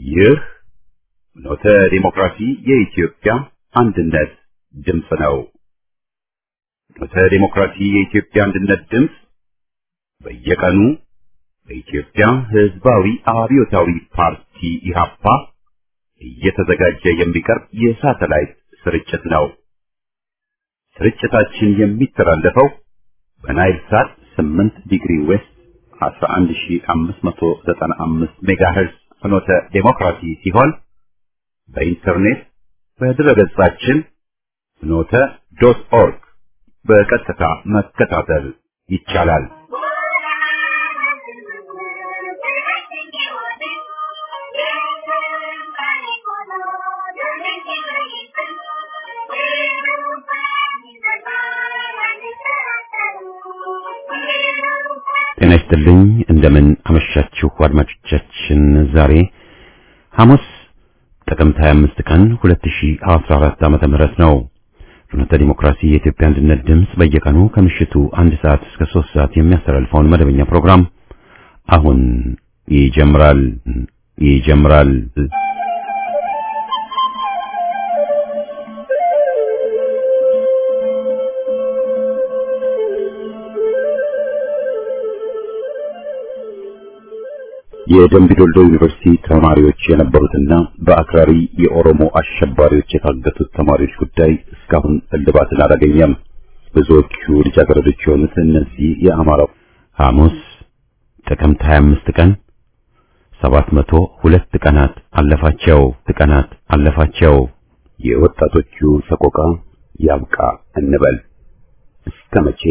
ይህ ኖተ ዲሞክራሲ የኢትዮጵያ አንድነት ድምፅ ነው። ኖተ ዲሞክራሲ የኢትዮጵያ አንድነት ድምፅ በየቀኑ በኢትዮጵያ ሕዝባዊ አብዮታዊ ፓርቲ ኢህአፓ እየተዘጋጀ የሚቀርብ የሳተላይት ስርጭት ነው። ስርጭታችን የሚተላለፈው በናይል ሳት 8 ዲግሪ ዌስት 11595 ሜጋሄርዝ ፍኖተ ዴሞክራሲ ሲሆን በኢንተርኔት በድረገጻችን ፍኖተ ዶት ኦርግ በቀጥታ መከታተል ይቻላል። ጤና ይስጥልኝ። እንደምን አመሻችሁ አድማጮቻችን። ዛሬ ሐሙስ ጥቅምት 25 ቀን 2014 ዓመተ ምህረት ነው። ፍኖተ ዲሞክራሲ የኢትዮጵያ አንድነት ድምፅ በየቀኑ ከምሽቱ 1 ሰዓት እስከ 3 ሰዓት የሚያስተላልፈውን መደበኛ ፕሮግራም አሁን ይጀምራል። የደምቢ ዶልዶ ዩኒቨርሲቲ ተማሪዎች የነበሩትና በአክራሪ የኦሮሞ አሸባሪዎች የታገቱት ተማሪዎች ጉዳይ እስካሁን እልባትን አላገኘም። ብዙዎቹ ልጃገረዶች የሆኑት እነዚህ የአማራ ሐሙስ ጥቅምት 25 ቀን 702 ቀናት አለፋቸው። የወጣቶቹ ሰቆቃ ያብቃ እንበል። እስከ መቼ?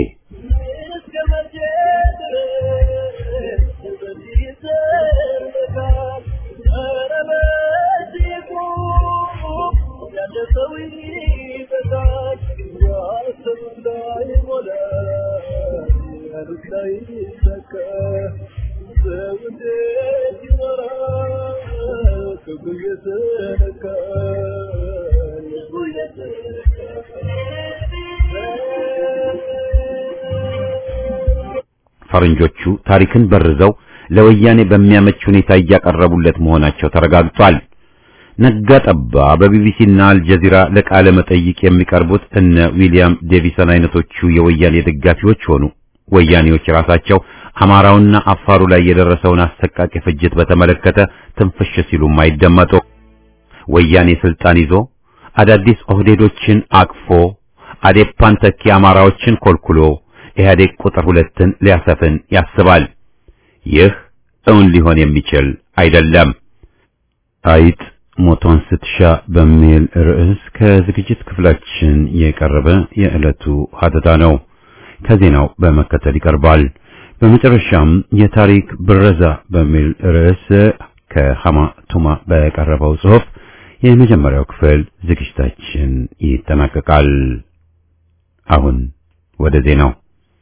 ፈረንጆቹ ታሪክን በርዘው ለወያኔ በሚያመች ሁኔታ እያቀረቡለት መሆናቸው ተረጋግጧል። ነጋ ጠባ በቢቢሲና አልጀዚራ ለቃለ መጠይቅ የሚቀርቡት እነ ዊሊያም ዴቪሰን አይነቶቹ የወያኔ ደጋፊዎች ሆኑ ወያኔዎች ራሳቸው አማራውና አፋሩ ላይ የደረሰውን አሰቃቂ ፍጅት በተመለከተ ትንፍሽ ሲሉም አይደመጡ። ወያኔ ስልጣን ይዞ አዳዲስ ኦህዴዶችን አቅፎ አዴፓን ተኪ አማራዎችን ኮልኩሎ ኢህአዴግ ቁጥር 2ን ሊያሰፍን ያስባል። ይህ እውን ሊሆን የሚችል አይደለም። አይጥ ሞቷን ስትሻ በሚል ርዕስ ከዝግጅት ክፍላችን የቀረበ የዕለቱ ሀተታ ነው። ከዜናው በመከተል ይቀርባል። በመጨረሻም የታሪክ ብረዛ በሚል ርዕስ ከሐማ ቱማ በቀረበው ጽሑፍ የመጀመሪያው ክፍል ዝግጅታችን ይጠናቀቃል። አሁን ወደ ዜናው።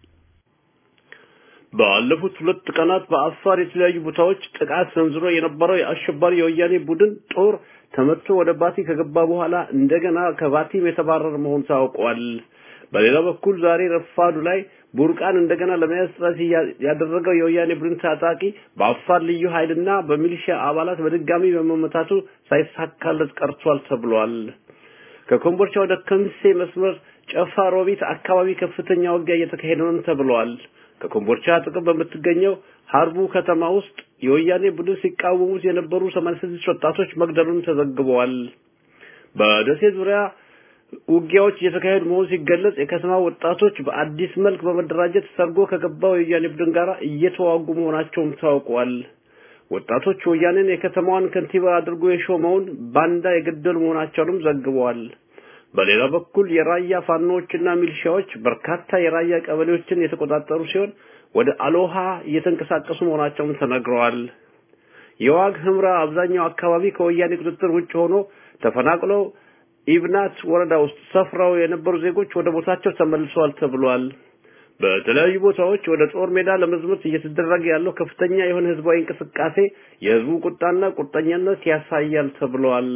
ባለፉት 2 ቀናት በአፋር የተለያዩ ቦታዎች ጥቃት ሰንዝሮ የነበረው የአሸባሪ የወያኔ ቡድን ጦር ተመቶ ወደ ባቲ ከገባ በኋላ እንደገና ከባቲም የተባረረ መሆኑ ታውቋል። በሌላ በኩል ዛሬ ረፋዱ ላይ ቡርቃን እንደገና ለመያዝ ጥረት ያደረገው የወያኔ ቡድን ታጣቂ በአፋር ልዩ ኃይልና በሚሊሺያ አባላት በድጋሚ በመመታቱ ሳይሳካለት ቀርቷል ተብሏል። ከኮምቦልቻ ወደ ከምሴ መስመር ጨፋ ሮቢት አካባቢ ከፍተኛ ውጊያ እየተካሄደ ነው ተብሏል። ከኮምቦልቻ ጥቅም በምትገኘው ሀርቡ ከተማ ውስጥ የወያኔ ቡድን ሲቃወሙት የነበሩ 86 ወጣቶች መግደሉን ተዘግቧል። በደሴ ዙሪያ ውጊያዎች እየተካሄዱ መሆኑ ሲገለጽ የከተማ ወጣቶች በአዲስ መልክ በመደራጀት ሰርጎ ከገባው የወያኔ ቡድን ጋር እየተዋጉ መሆናቸውም ታውቋል። ወጣቶች ወያኔን የከተማዋን ከንቲባ አድርጎ የሾመውን ባንዳ የገደሉ መሆናቸውንም ዘግበዋል። በሌላ በኩል የራያ ፋኖችና ሚሊሻዎች በርካታ የራያ ቀበሌዎችን የተቆጣጠሩ ሲሆን ወደ አሎሃ እየተንቀሳቀሱ መሆናቸውም ተነግረዋል። የዋግ ህምራ አብዛኛው አካባቢ ከወያኔ ቁጥጥር ውጭ ሆኖ ተፈናቅለው ኢብናት ወረዳ ውስጥ ሰፍረው የነበሩ ዜጎች ወደ ቦታቸው ተመልሰዋል ተብሏል። በተለያዩ ቦታዎች ወደ ጦር ሜዳ ለመዝመት እየተደረገ ያለው ከፍተኛ የሆነ ህዝባዊ እንቅስቃሴ የህዝቡ ቁጣና ቁርጠኛነት ያሳያል ተብሏል።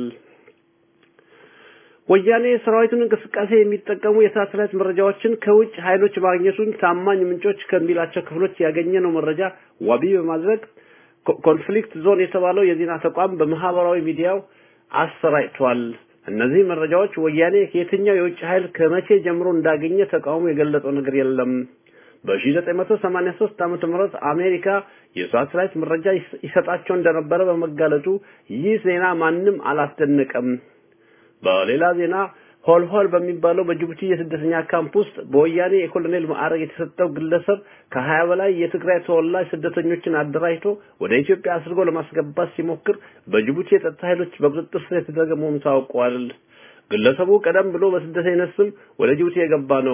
ወያኔ ሰራዊቱን እንቅስቃሴ የሚጠቀሙ የሳተላይት መረጃዎችን ከውጭ ኃይሎች ማግኘቱን ታማኝ ምንጮች ከሚላቸው ክፍሎች ያገኘነው መረጃ ዋቢ በማድረግ ኮንፍሊክት ዞን የተባለው የዜና ተቋም በማህበራዊ ሚዲያው አሰራጭቷል። እነዚህ መረጃዎች ወያኔ ከየትኛው የውጭ ኃይል ከመቼ ጀምሮ እንዳገኘ ተቋሙ የገለጸው ነገር የለም። በ1983 ዓመተ ምህረት አሜሪካ የሳተላይት መረጃ ይሰጣቸው እንደነበረ በመጋለጡ ይህ ዜና ማንንም አላስደነቀም። በሌላ ዜና ሆልሆል በሚባለው በጅቡቲ የስደተኛ ካምፕ ውስጥ በወያኔ የኮሎኔል ማዕረግ የተሰጠው ግለሰብ ከ20 በላይ የትግራይ ተወላጅ ስደተኞችን አደራጅቶ ወደ ኢትዮጵያ አስርጎ ለማስገባት ሲሞክር በጅቡቲ የጸጥታ ኃይሎች በቁጥጥር ስር የተደረገ መሆኑ ታውቋል። ግለሰቡ ቀደም ብሎ በስደተኝነት ስም ወደ ጅቡቲ የገባ ነው።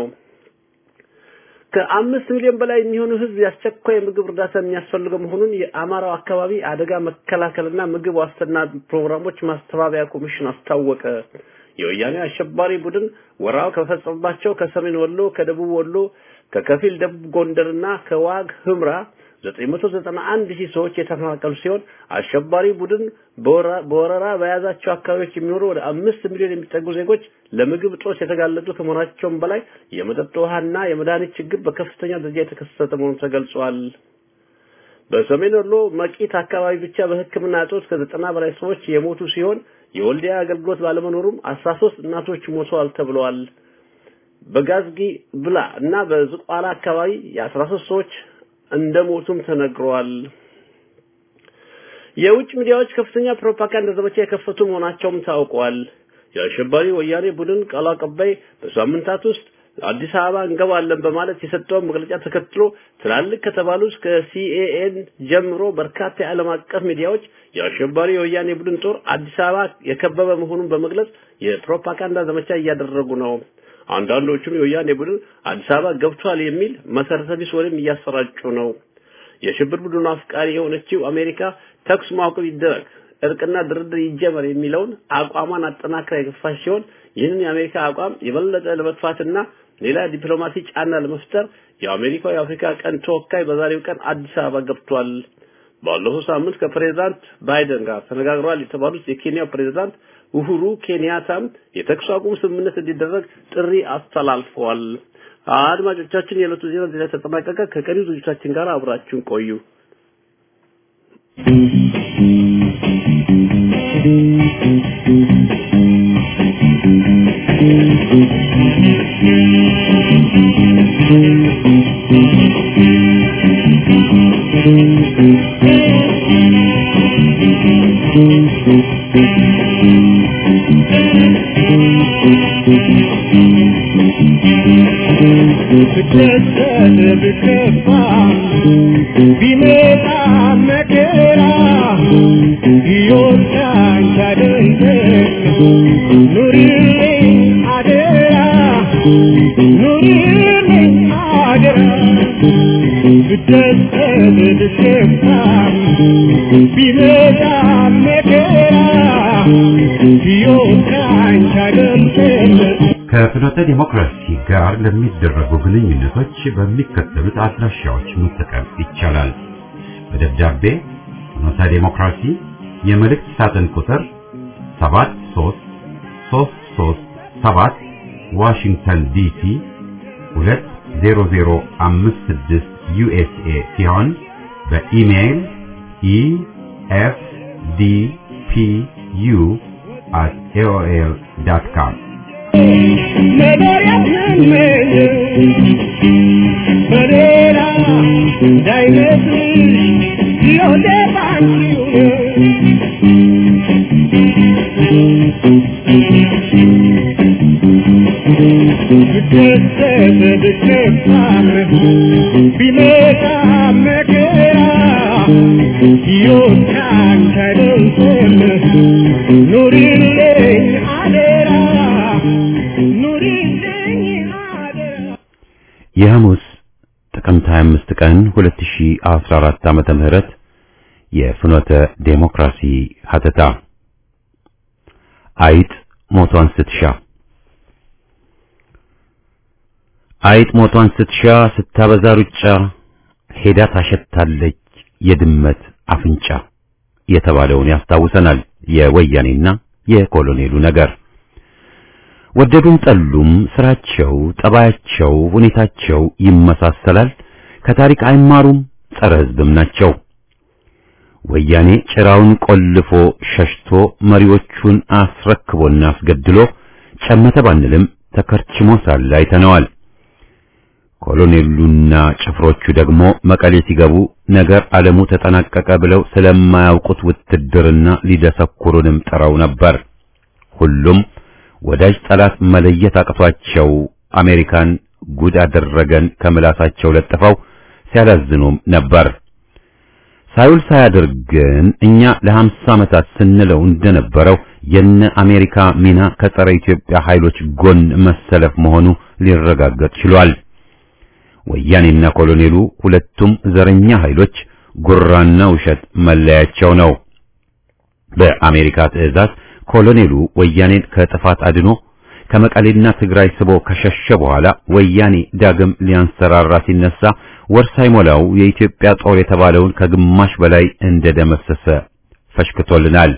ከ5 ሚሊዮን በላይ የሚሆኑ ህዝብ ያስቸኳይ ምግብ እርዳታ የሚያስፈልገው መሆኑን የአማራው አካባቢ አደጋ መከላከልና ምግብ ዋስትና ፕሮግራሞች ማስተባበያ ኮሚሽን አስታወቀ። የወያኔ አሸባሪ ቡድን ወራው ከፈጸመባቸው ከሰሜን ወሎ፣ ከደቡብ ወሎ፣ ከከፊል ደቡብ ጎንደርና ከዋግ ህምራ 991 ሺህ ሰዎች የተፈናቀሉ ሲሆን አሸባሪ ቡድን በወረራ በያዛቸው አካባቢዎች የሚኖሩ ወደ 5 ሚሊዮን የሚጠጉ ዜጎች ለምግብ እጦት የተጋለጡ ከመሆናቸውም በላይ የመጠጥ ውሃና የመድኃኒት ችግር በከፍተኛ ደረጃ የተከሰተ መሆኑ ተገልጿል። በሰሜን ወሎ መቂት አካባቢ ብቻ በሕክምና እጦት ከ90 በላይ ሰዎች የሞቱ ሲሆን የወልዲያ አገልግሎት ባለመኖሩም 13 እናቶች ሞተዋል ተብሏል። በጋዝጊ ብላ እና በዝቋላ አካባቢ የ13 ሰዎች እንደሞቱም ተነግሯል። የውጭ ሚዲያዎች ከፍተኛ ፕሮፓጋንዳ ዘመቻ የከፈቱ መሆናቸውም ታውቋል። የአሸባሪ ወያኔ ቡድን ቃል አቀባይ በሳምንታት ውስጥ አዲስ አበባ እንገባለን በማለት የሰጠው መግለጫ ተከትሎ ትላልቅ ከተባሉት ከሲኤኤን ጀምሮ በርካታ የዓለም አቀፍ ሚዲያዎች የአሸባሪ ወያኔ ቡድን ጦር አዲስ አበባ የከበበ መሆኑን በመግለጽ የፕሮፓጋንዳ ዘመቻ እያደረጉ ነው። አንዳንዶቹም የወያኔ ቡድን አዲስ አበባ ገብቷል የሚል መሰረተ ቢስ ወሬም እያሰራጩ ነው። የሽብር ቡድኑ አፍቃሪ የሆነችው አሜሪካ ተኩስ ማቆም ይደረግ፣ እርቅና ድርድር ይጀመር የሚለውን አቋሟን አጠናክራ የገፋች ሲሆን ይህንን የአሜሪካ አቋም የበለጠ ለመጥፋትና ሌላ ዲፕሎማሲ ጫና ለመፍጠር የአሜሪካው የአፍሪካ ቀን ተወካይ በዛሬው ቀን አዲስ አበባ ገብቷል። ባለፈው ሳምንት ከፕሬዝዳንት ባይደን ጋር ተነጋግረዋል የተባሉት የኬንያው ፕሬዝዳንት ኡሁሩ ኬንያታም የተኩስ አቁም ስምምነት እንዲደረግ ጥሪ አስተላልፈዋል። አድማጮቻችን የዕለቱ ዜና ተጠናቀቀ። ከቀሪው ዝግጅታችን ጋር አብራችሁን ቆዩ። ከፍኖተ ዲሞክራሲ ጋር ለሚደረጉ ግንኙነቶች በሚከተሉት አድራሻዎች መጠቀም ይቻላል። በደብዳቤ ፍኖተ ዲሞክራሲ የመልእክት ሳጥን ቁጥር 73337 ዋሽንግተን ዲሲ 20056 ዩኤስኤ ሲሆን በኢሜይል efdpu@aol.com የሐሙስ ጥቅምት 25 ቀን 2014 ዓመተ ምህረት የፍኖተ ዴሞክራሲ ሀተታ አይጥ ሞቷን ስትሻ አይጥ ሞቷን ስትሻ ስታበዛ ሩጫ ሄዳ ታሸታለች የድመት አፍንጫ የተባለውን ያስታውሰናል። የወያኔና የኮሎኔሉ ነገር ወደዱም ጠሉም ስራቸው፣ ጠባያቸው፣ ሁኔታቸው ይመሳሰላል። ከታሪክ አይማሩም፣ ጸረ ሕዝብም ናቸው። ወያኔ ጭራውን ቆልፎ ሸሽቶ መሪዎቹን አስረክቦና አስገድሎ ጨመተ ባንልም ተከርችሞ ሳለ አይተነዋል። ኮሎኔሉና ጭፍሮቹ ደግሞ መቀሌ ሲገቡ ነገር ዓለሙ ተጠናቀቀ ብለው ስለማያውቁት ውትድርና ሊደሰኩሩንም ጥረው ነበር። ሁሉም ወዳጅ ጠላት መለየት አቅቷቸው አሜሪካን ጉድ አደረገን ከምላሳቸው ለጥፈው ሲያላዝኑም ነበር። ሳይውል ሳያድር ግን እኛ ለ50 ዓመታት ስንለው እንደነበረው የነ አሜሪካ ሚና ከጸረ ኢትዮጵያ ኃይሎች ጎን መሰለፍ መሆኑ ሊረጋገጥ ችሏል። ወያኔና ኮሎኔሉ ሁለቱም ዘረኛ ኃይሎች ጉራና ውሸት መለያቸው ነው። በአሜሪካ ትዕዛዝ ኮሎኔሉ ወያኔን ከጥፋት አድኖ ከመቀሌና ትግራይ ስቦ ከሸሸ በኋላ ወያኔ ዳግም ሊያንሰራራ ሲነሳ ወር ሳይሞላው የኢትዮጵያ ጦር የተባለውን ከግማሽ በላይ እንደደመሰሰ ፈሽክቶልናል።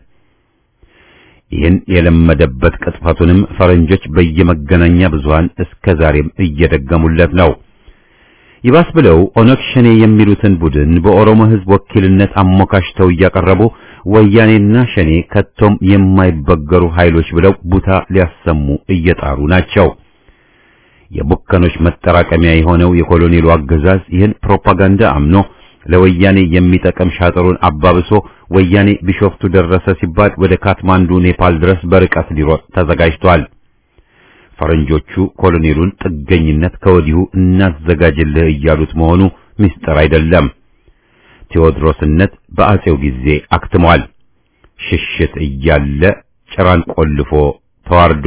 ይህን የለመደበት ቅጥፈቱንም ፈረንጆች በየመገናኛ ብዙሃን እስከዛሬም እየደገሙለት ነው። ይባስ ብለው ኦነግ ሸኔ የሚሉትን ቡድን በኦሮሞ ሕዝብ ወኪልነት አሞካሽተው እያቀረቡ ወያኔና ሸኔ ከቶም የማይበገሩ ኃይሎች ብለው ቡታ ሊያሰሙ እየጣሩ ናቸው። የቡከኖች መጠራቀሚያ የሆነው የኮሎኔሉ አገዛዝ ይህን ፕሮፓጋንዳ አምኖ ለወያኔ የሚጠቅም ሻጥሩን አባብሶ ወያኔ ቢሾፍቱ ደረሰ ሲባል ወደ ካትማንዱ ኔፓል ድረስ በርቀት ሊሮጥ ተዘጋጅቷል። ፈረንጆቹ ኮሎኔሉን ጥገኝነት ከወዲሁ እናዘጋጅልህ እያሉት መሆኑ ምስጢር አይደለም። ቴዎድሮስነት በአጼው ጊዜ አክትሟል። ሽሽት እያለ ጭራን ቆልፎ ተዋርዶ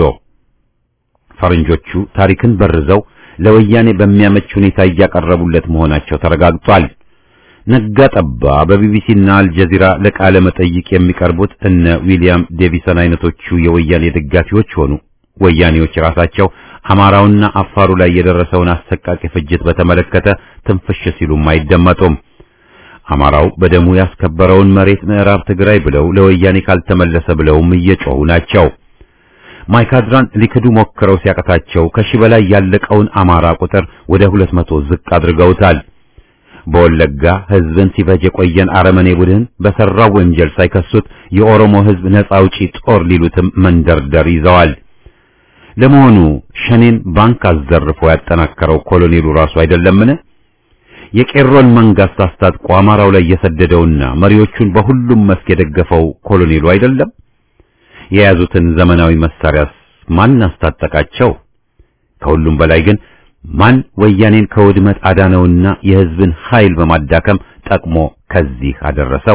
ፈረንጆቹ ታሪክን በርዘው ለወያኔ በሚያመች ሁኔታ እያቀረቡለት መሆናቸው ተረጋግጧል። ነጋ ጠባ በቢቢሲና አልጀዚራ ለቃለ መጠይቅ የሚቀርቡት እነ ዊሊያም ዴቪሰን አይነቶቹ የወያኔ ደጋፊዎች ሆኑ ወያኔዎች ራሳቸው አማራውና አፋሩ ላይ የደረሰውን አሰቃቂ ፍጅት በተመለከተ ትንፍሽ ሲሉም አይደመጡም። አማራው በደሙ ያስከበረውን መሬት ምዕራብ ትግራይ ብለው ለወያኔ ካልተመለሰ ብለውም እየጮሁ ናቸው። ማይካድራን ሊክዱ ሞክረው ሲያቀታቸው ከሺህ በላይ ያለቀውን አማራ ቁጥር ወደ 200 ዝቅ አድርገውታል። በወለጋ ሕዝብን ሲፈጅ የቆየን አረመኔ ቡድን በሰራው ወንጀል ሳይከሱት የኦሮሞ ሕዝብ ነፃ አውጪ ጦር ሊሉትም መንደርደር ይዘዋል። ለመሆኑ ሸኔን ባንክ አዘርፎ ያጠናከረው ኮሎኔሉ ራሱ አይደለምን? የቄሮን መንግስት አስታጥቆ አማራው ላይ የሰደደውና መሪዎቹን በሁሉም መስክ የደገፈው ኮሎኔሉ አይደለም? የያዙትን ዘመናዊ መሳሪያስ ማን አስታጠቃቸው? ከሁሉም በላይ ግን ማን ወያኔን ከውድመት አዳነውና የሕዝብን ኃይል በማዳከም ጠቅሞ ከዚህ አደረሰው?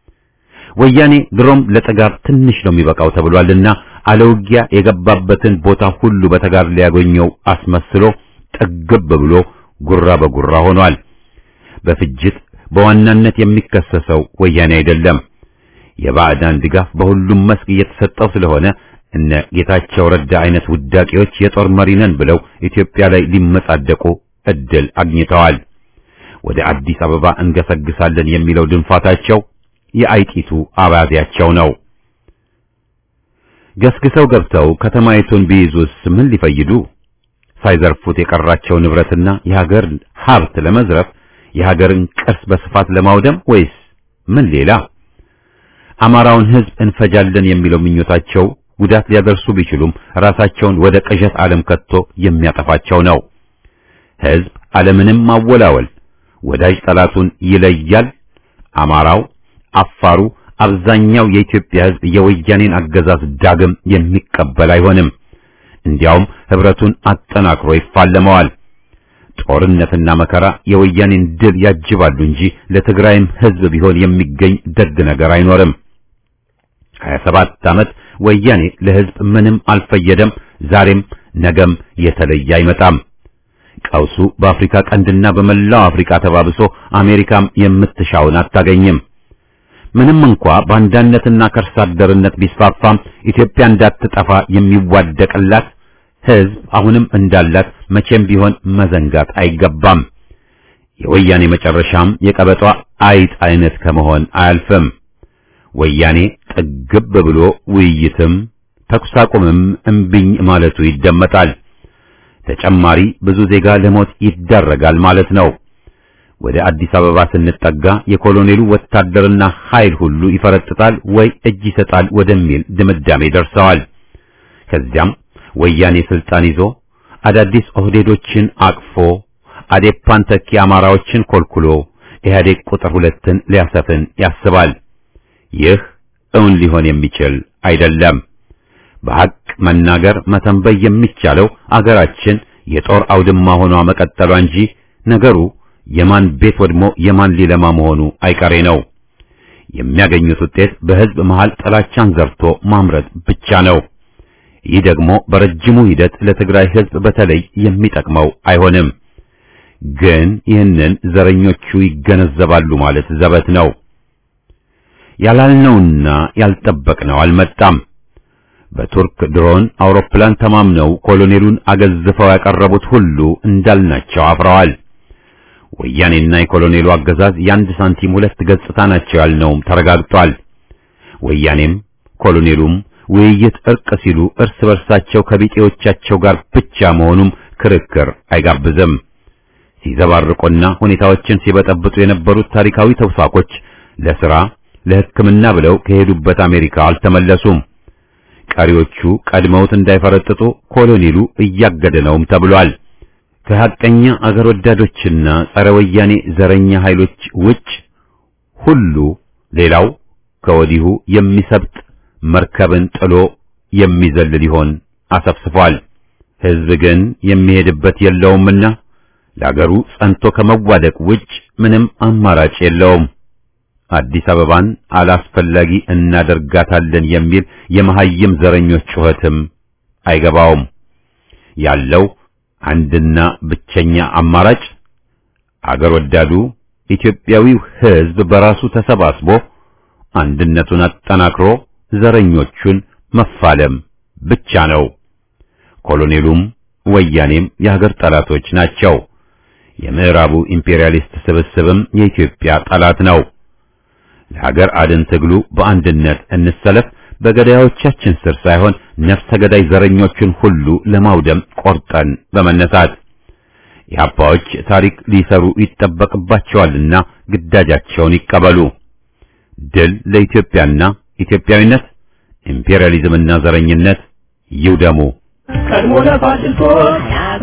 ወያኔ ድሮም ለጥጋብ ትንሽ ነው የሚበቃው ተብሏልና አለውጊያ የገባበትን ቦታ ሁሉ በተጋር ሊያገኘው አስመስሎ ጠግብ ብሎ ጉራ በጉራ ሆኗል። በፍጅት በዋናነት የሚከሰሰው ወያኔ አይደለም። የባዕዳን ድጋፍ በሁሉም መስክ እየተሰጠው ስለሆነ እነ ጌታቸው ረዳ አይነት ውዳቂዎች የጦር መሪ ነን ብለው ኢትዮጵያ ላይ ሊመጻደቁ እድል አግኝተዋል። ወደ አዲስ አበባ እንገሰግሳለን የሚለው ድንፋታቸው የአይጢቱ አባዚያቸው ነው። ገስግሰው ገብተው ከተማይቱን ቢይዙስ ምን ሊፈይዱ? ሳይዘርፉት የቀራቸው ንብረትና የሀገር ሀብት ለመዝረፍ የሀገርን ቅርስ በስፋት ለማውደም ወይስ ምን ሌላ? አማራውን ሕዝብ እንፈጃለን የሚለው ምኞታቸው ጉዳት ሊያደርሱ ቢችሉም ራሳቸውን ወደ ቅዠት ዓለም ከቶ የሚያጠፋቸው ነው። ሕዝብ ዓለምንም ማወላወል ወዳጅ ጠላቱን ይለያል። አማራው፣ አፋሩ፣ አብዛኛው የኢትዮጵያ ሕዝብ የወያኔን አገዛዝ ዳግም የሚቀበል አይሆንም። እንዲያውም ህብረቱን አጠናክሮ ይፋለመዋል። ጦርነትና መከራ የወያኔን ድል ያጅባሉ እንጂ ለትግራይም ሕዝብ ቢሆን የሚገኝ ደግ ነገር አይኖርም። 27 ዓመት ወያኔ ለሕዝብ ምንም አልፈየደም። ዛሬም ነገም የተለየ አይመጣም። ቀውሱ በአፍሪካ ቀንድና በመላው አፍሪካ ተባብሶ አሜሪካም የምትሻውን አታገኝም። ምንም እንኳ ባንዳነትና ከርሳ አደርነት ቢስፋፋም ኢትዮጵያ እንዳትጠፋ የሚዋደቅላት ሕዝብ አሁንም እንዳላት መቼም ቢሆን መዘንጋት አይገባም። የወያኔ መጨረሻም የቀበጧ አይጥ አይነት ከመሆን አያልፍም። ወያኔ ጥግብ ብሎ ውይይትም ተኩስ አቁምም እምቢኝ ማለቱ ይደመጣል። ተጨማሪ ብዙ ዜጋ ለሞት ይዳረጋል ማለት ነው። ወደ አዲስ አበባ ስንጠጋ የኮሎኔሉ ወታደርና ኃይል ሁሉ ይፈረጥጣል ወይ እጅ ይሰጣል ወደሚል ድምዳሜ ደርሰዋል። ከዚያም ወያኔ ስልጣን ይዞ አዳዲስ ኦህዴዶችን አቅፎ አዴፓን ተኪ አማራዎችን ኮልኩሎ ኢህአዴግ ቁጥር 2ን ሊያሰፍን ያስባል። ይህ እውን ሊሆን የሚችል አይደለም። በሐቅ መናገር መተንበይ የሚቻለው አገራችን የጦር አውድማ ሆኗ መቀጠሏ እንጂ ነገሩ የማን ቤት ወድሞ የማን ሊለማ መሆኑ አይቀሬ ነው። የሚያገኙት ውጤት በህዝብ መሃል ጥላቻን ዘርቶ ማምረት ብቻ ነው። ይህ ደግሞ በረጅሙ ሂደት ለትግራይ ህዝብ በተለይ የሚጠቅመው አይሆንም። ግን ይህንን ዘረኞቹ ይገነዘባሉ ማለት ዘበት ነው። ያላልነውና ያልጠበቅነው አልመጣም። በቱርክ ድሮን አውሮፕላን ተማምነው ኮሎኔሉን አገዝፈው ያቀረቡት ሁሉ እንዳልናቸው አፍረዋል። ወያኔና የኮሎኔሉ አገዛዝ የአንድ ሳንቲም ሁለት ገጽታ ናቸው ያልነውም ተረጋግጧል። ወያኔም ኮሎኔሉም ውይይት እርቅ ሲሉ እርስ በርሳቸው ከቢጤዎቻቸው ጋር ብቻ መሆኑም ክርክር አይጋብዝም። ሲዘባርቁና ሁኔታዎችን ሲበጠብጡ የነበሩት ታሪካዊ ተውሳኮች ለሥራ ለሕክምና ብለው ከሄዱበት አሜሪካ አልተመለሱም። ቀሪዎቹ ቀድመውት እንዳይፈረጥጡ ኮሎኔሉ እያገደ ነውም ተብሏል። ከሐቀኛ አገር ወዳዶችና ጸረ ወያኔ ዘረኛ ኃይሎች ውጭ ሁሉ ሌላው ከወዲሁ የሚሰብጥ መርከብን ጥሎ የሚዘል ሊሆን አሰፍስፏል። ሕዝብ ግን የሚሄድበት የለውምና ለአገሩ ጸንቶ ከመዋደቅ ውጭ ምንም አማራጭ የለውም። አዲስ አበባን አላስፈላጊ እናደርጋታለን የሚል የመሐይም ዘረኞች ጩኸትም አይገባውም። ያለው አንድና ብቸኛ አማራጭ አገር ወዳዱ ኢትዮጵያዊው ሕዝብ በራሱ ተሰባስቦ አንድነቱን አጠናክሮ ዘረኞቹን መፋለም ብቻ ነው። ኮሎኔሉም ወያኔም የሀገር ጠላቶች ናቸው። የምዕራቡ ኢምፔሪያሊስት ስብስብም የኢትዮጵያ ጠላት ነው። ለሀገር አድን ትግሉ በአንድነት እንሰለፍ። በገዳዮቻችን ስር ሳይሆን ነፍሰ ገዳይ ዘረኞችን ሁሉ ለማውደም ቆርጠን በመነሳት የአባዎች ታሪክ ሊሰሩ ይጠበቅባቸዋልና ግዳጃቸውን ይቀበሉ። ድል ለኢትዮጵያና ኢትዮጵያዊነት፣ ኢምፔሪያሊዝምና ዘረኝነት ይውደሙ። ቀድሞ ለፋሽስቶች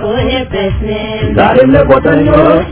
ያጎነበስን ዛሬም ለቆጠኞች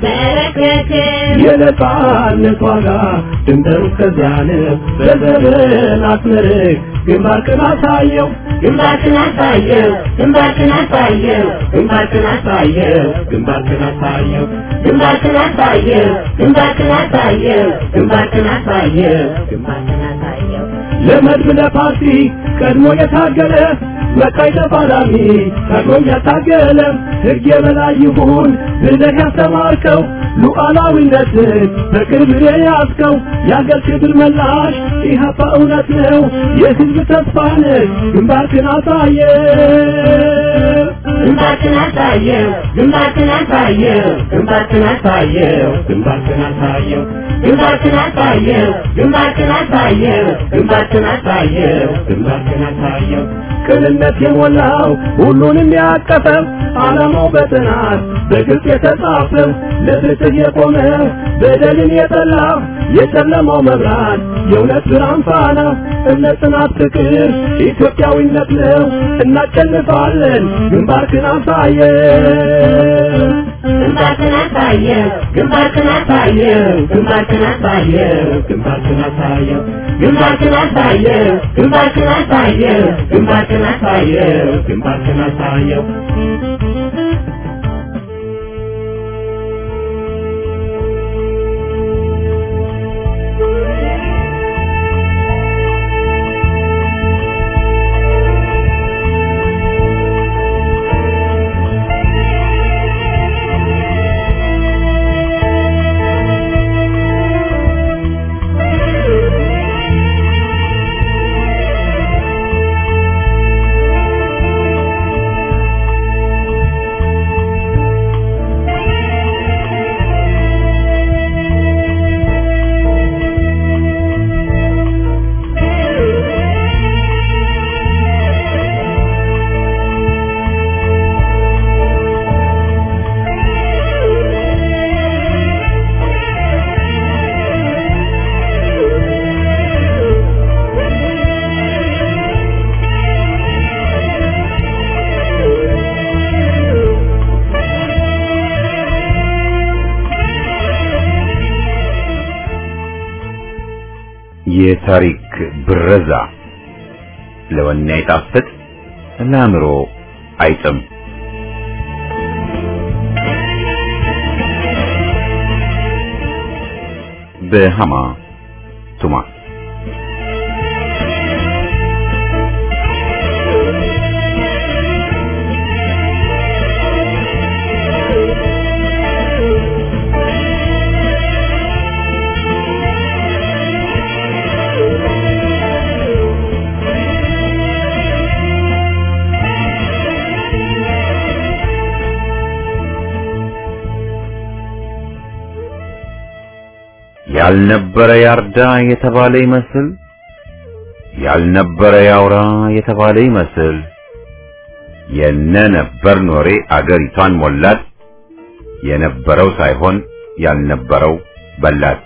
እንበረከክን የነጻነት ዋጋ ድንበሩ እስከዚያ ነው። በዘመን አስመርቅ ግንባርክን አሳየው ግንባርክን አሳየው ግንባርክን አሳየው ግንባርክን አሳየው ግንባርክን አሳየው ግንባርክን አሳየው ግንባርክን አሳየው ግንባርክን አሳየው ግንባርክን አሳየው ለመድብ ለፓርቲ ቀድሞ የታገለ መቃይ ተፋላሚ ታግሎም ያታገለ ሕግ የበላይ ይሁን ብለህ ያስተማርከው ሉዓላዊነትን በቅርብ የያዝከው የአገር ክብር መላሽ ኢህአፓ እውነት ነው የሕዝብ ተስፋ ነህ። ግንባርክን አሳየው ግንባርክን አሳየው ግንባርክን አሳየው ግንባርክን አሳየው ግንባርክን አሳየው ግንባርክን አሳየው ግንባርክን አሳየው ግንባርክን አሳየው ግንባርክን አሳየው ቅንነት የሞላው ሁሉንም ያቀፈው ዓላማው በጥናት በግልጽ የተጻፈው ለፍትህ የቆመው በደልን የጠላው የጨለማው መብራት የእውነት ብርሃን ፋና እምነት፣ ጽናት፣ ፍቅር ኢትዮጵያዊነት ነው። እናሸንፋለን። ግንባርክን አሳየው ግንባርክን አሳየው ግንባርክን አሳየው ግንባርክን አሳየው ግንባርክን አሳየው ግንባርክን አሳየው ግንባርክን አሳየው ግንባርክን አሳየው ግንባርክን አሳየው የታሪክ ብረዛ ለወኔ አይጣፍጥ ለአእምሮ አይጥም። በሃማ ቱማ ያልነበረ ያርዳ የተባለ ይመስል ያልነበረ ያውራ የተባለ ይመስል የነ ነበር ኖሬ አገሪቷን ሞላት። የነበረው ሳይሆን ያልነበረው በላት።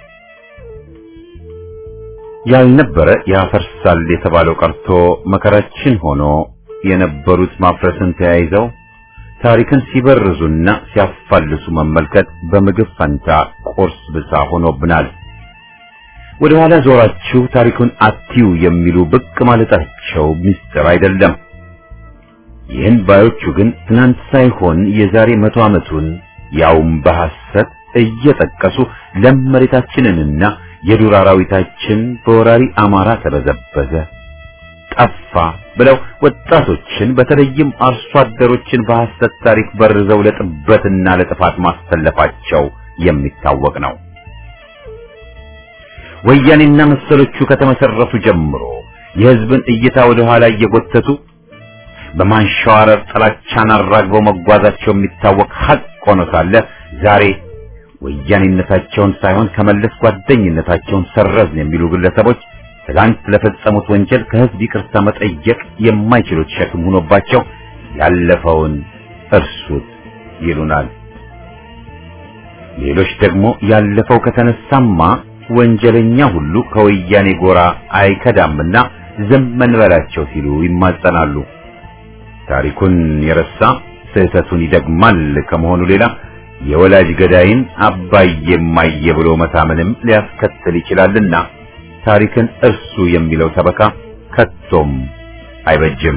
ያልነበረ ያፈርሳል የተባለው ቀርቶ መከራችን ሆኖ የነበሩት ማፍረስን ተያይዘው ታሪክን ሲበርዙና ሲያፋልሱ መመልከት በምግብ ፈንታ ቁርስ ብሳ ሆኖብናል። ወደ ኋላ ዞራችሁ ታሪኩን አትዩ የሚሉ ብቅ ማለታቸው ምስጢር አይደለም። ይህን ባዮቹ ግን ትናንት ሳይሆን የዛሬ 100 ዓመቱን ያውም በሐሰት እየጠቀሱ ለም መሬታችንንና የዱር አራዊታችን በወራሪ አማራ ተበዘበዘ፣ ጠፋ ብለው ወጣቶችን በተለይም አርሶ አደሮችን በሐሰት ታሪክ በርዘው ለጥበትና ለጥፋት ማስተለፋቸው የሚታወቅ ነው። ወያኔና መሰሎቹ ከተመሰረቱ ጀምሮ የሕዝብን እይታ ወደ ኋላ እየጎተቱ በማንሸዋረር ጥላቻን አራግበው መጓዛቸው የሚታወቅ ሐቅ ሆኖ ሳለ ዛሬ ወያኔነታቸውን ሳይሆን ከመለስ ጓደኝነታቸውን ሰረዝን የሚሉ ግለሰቦች ትላንት ለፈጸሙት ወንጀል ከሕዝብ ይቅርታ መጠየቅ የማይችሉት ሸክም ሆኖባቸው ያለፈውን እርሱት ይሉናል። ሌሎች ደግሞ ያለፈው ከተነሳማ ወንጀለኛ ሁሉ ከወያኔ ጎራ አይከዳምና ዘመን በላቸው ሲሉ ይማጸናሉ። ታሪኩን የረሳ ስህተቱን ይደግማል ከመሆኑ ሌላ የወላጅ ገዳይን አባዬ ማየ ብሎ መታመንም ሊያስከትል ይችላልና ታሪክን እርሱ የሚለው ሰበካ ከቶም አይበጅም።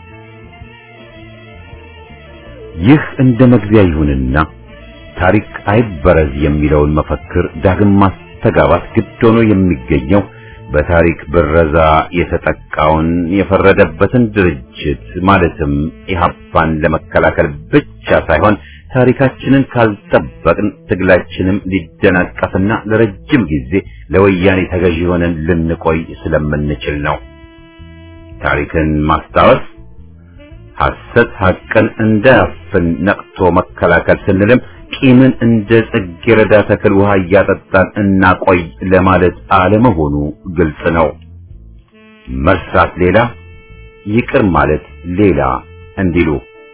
ይህ እንደ መግቢያ ይሁንና ታሪክ አይበረዝ የሚለውን መፈክር ዳግም ማስተጋባት ግድ ሆኖ የሚገኘው በታሪክ ብረዛ የተጠቃውን የፈረደበትን ድርጅት ማለትም ኢህአፓን ለመከላከል ብቻ ሳይሆን ታሪካችንን ካልጠበቅን ትግላችንም ሊደናቀፍና ለረጅም ጊዜ ለወያኔ ተገዢ ሆነን ልንቆይ ስለምንችል ነው። ታሪክን ማስታወስ ሐሰት ሐቅን እንዳያፍን ነቅቶ መከላከል ስንልም ቂምን እንደ ጽጌረዳ ተክል ውሃ እያጠጣን እናቆይ ለማለት አለመሆኑ ግልጽ ነው። መርሳት ሌላ፣ ይቅር ማለት ሌላ እንዲሉ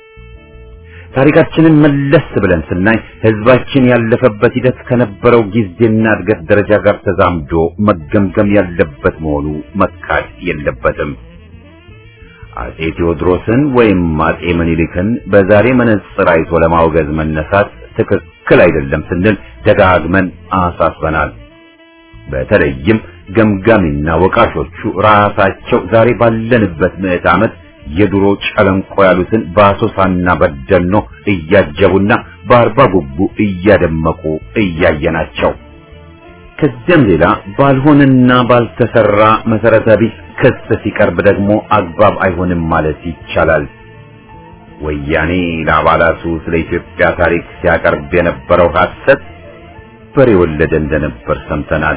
ታሪካችንን መለስ ብለን ስናይ ሕዝባችን ያለፈበት ሂደት ከነበረው ጊዜና እድገት ደረጃ ጋር ተዛምዶ መገምገም ያለበት መሆኑ መካድ የለበትም። አጼ ቴዎድሮስን ወይም አጼ ምኒልክን በዛሬ መነጽር አይቶ ለማውገዝ መነሳት ትክክል አይደለም ስንል ደጋግመን አሳስበናል። በተለይም ገምጋሚና ወቃሾቹ ራሳቸው ዛሬ ባለንበት ምዕተ ዓመት የድሮ ጨለንቆ ያሉትን በአሶሳና በደኖ እያጀቡና በአርባ ጉቡ እያደመቁ እያየናቸው፣ ከዚያም ሌላ ባልሆነና ባልተሰራ መሰረተ ቢስ ክስ ሲቀርብ ደግሞ አግባብ አይሆንም ማለት ይቻላል። ወያኔ ለአባላቱ ስለ ኢትዮጵያ ታሪክ ሲያቀርብ የነበረው ሐሰት በሬ ወለደ እንደነበር ሰምተናል።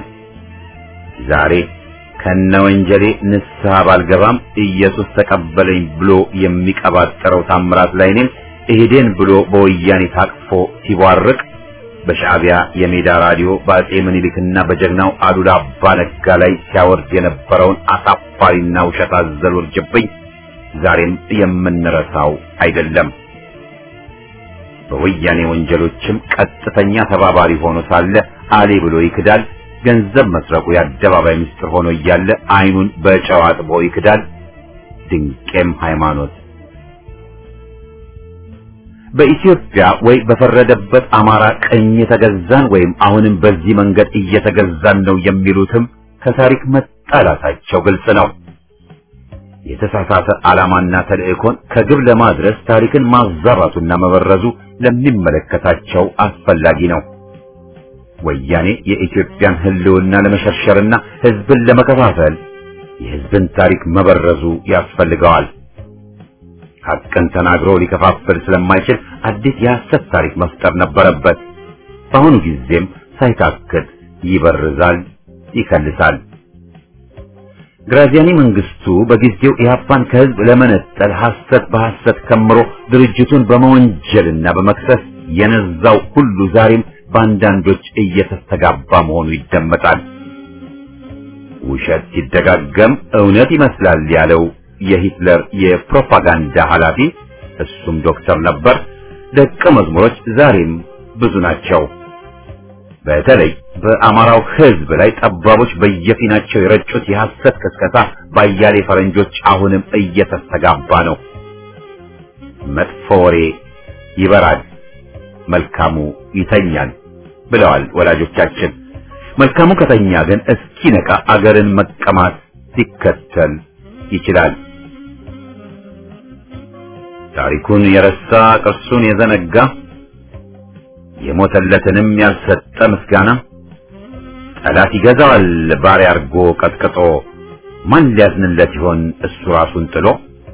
ዛሬ ከነወንጀሌ ንስሐ ባልገባም ኢየሱስ ተቀበለኝ ብሎ የሚቀባጠረው ታምራት ላይኔም እሄደን ብሎ በወያኔ ታቅፎ ሲቧርቅ በሻዕቢያ የሜዳ ራዲዮ በአጼ ምኒልክና በጀግናው አሉላ አባ ነጋ ላይ ሲያወርድ የነበረውን አሳፋሪና ውሸት አዘል ውርጅብኝ ዛሬም የምንረሳው አይደለም። በወያኔ ወንጀሎችም ቀጥተኛ ተባባሪ ሆኖ ሳለ አሌ ብሎ ይክዳል። ገንዘብ መስረቁ የአደባባይ ምስጢር ሆኖ እያለ አይኑን በጨው አጥቦ ይክዳል። ድንቄም ሃይማኖት በኢትዮጵያ ወይ በፈረደበት አማራ ቀኝ የተገዛን ወይም አሁንም በዚህ መንገድ እየተገዛን ነው የሚሉትም ከታሪክ መጣላታቸው ግልጽ ነው። የተሳሳተ ዓላማና ተልእኮን ከግብ ለማድረስ ታሪክን ማዛባቱና መበረዙ ለሚመለከታቸው አስፈላጊ ነው። ወያኔ የኢትዮጵያን ሕልውና ለመሸርሸርና ሕዝብን ለመከፋፈል የሕዝብን ታሪክ መበረዙ ያስፈልገዋል። ሐቅን ተናግሮ ሊከፋፍል ስለማይችል አዲስ የሐሰት ታሪክ መፍጠር ነበረበት። በአሁኑ ጊዜም ሳይታክት ይበርዛል፣ ይከልሳል። ግራዚያኒ መንግስቱ በጊዜው ኢህአፓን ከህዝብ ለመነጠል ሐሰት በሐሰት ከምሮ ድርጅቱን በመወንጀልና በመክሰስ የነዛው ሁሉ ዛሬም በአንዳንዶች እየተስተጋባ መሆኑ ይደመጣል። ውሸት ሲደጋገም እውነት ይመስላል ያለው የሂትለር የፕሮፓጋንዳ ኃላፊ እሱም ዶክተር ነበር። ደቀ መዝሙሮች ዛሬም ብዙ ናቸው። በተለይ በአማራው ህዝብ ላይ ጠባቦች በየፊናቸው የረጩት የሐሰት ክስከሳ ባያሌ ፈረንጆች አሁንም እየተስተጋባ ነው። መጥፎ ወሬ ይበራል፣ መልካሙ ይተኛል ብለዋል ወላጆቻችን። መልካሙ ከተኛ ግን እስኪነቃ አገርን መቀማት ሊከተል ይችላል። ታሪኩን የረሳ ቅርሱን የዘነጋ የሞተለትንም ያልሰጠ ምስጋና ጠላት ይገዛዋል ባሪያ አርጎ ቀጥቅጦ። ማን ሊያዝንለት ይሆን እሱ ራሱን ጥሎ?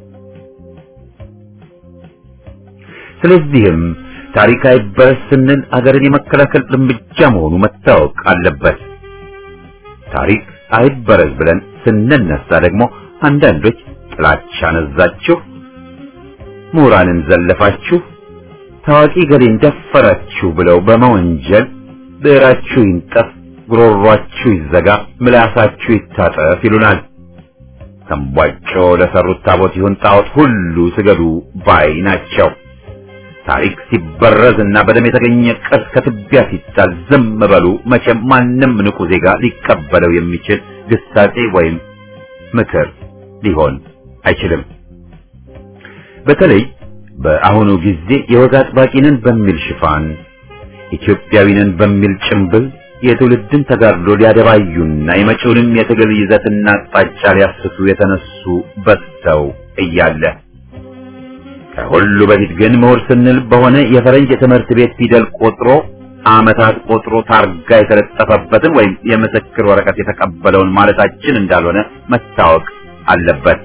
ስለዚህም ታሪክ አይበረዝ ስንል አገርን የመከላከል እርምጃ መሆኑ መታወቅ አለበት። ታሪክ አይበረዝ ብለን ስንነሳ ደግሞ አንዳንዶች ጥላቻ ነዛችሁ፣ ምሁራንን ዘለፋችሁ፣ ታዋቂ ገሌን ደፈራችሁ ብለው በመወንጀል ብዕራችሁ ይንጠፍ፣ ጉሮሯችሁ ይዘጋ፣ ምላሳችሁ ይታጠፍ ይሉናል። ተንቧጮ ለሰሩት ታቦት ይሁን ጣዖት ሁሉ ስገዱ ባይ ናቸው። ታሪክ ሲበረዝና በደም የተገኘ ቅርስ ከትቢያ ሲጣል ዝም በሉ። መቼም ማንም ንቁ ዜጋ ሊቀበለው የሚችል ግሳጼ ወይም ምክር ሊሆን አይችልም። በተለይ በአሁኑ ጊዜ የወግ አጥባቂንን በሚል ሽፋን ኢትዮጵያዊንን በሚል ጭምብል የትውልድን ተጋድሎ ሊያደባዩና የመጪውንም የትግል ይዘትና አቅጣጫ ሊያስቱ የተነሱ በዝተው እያለ ከሁሉ በፊት ግን ምሁር ስንል በሆነ የፈረንጅ የትምህርት ቤት ፊደል ቆጥሮ ዓመታት ቆጥሮ ታርጋ የተለጠፈበትን ወይም የምስክር ወረቀት የተቀበለውን ማለታችን እንዳልሆነ መታወቅ አለበት።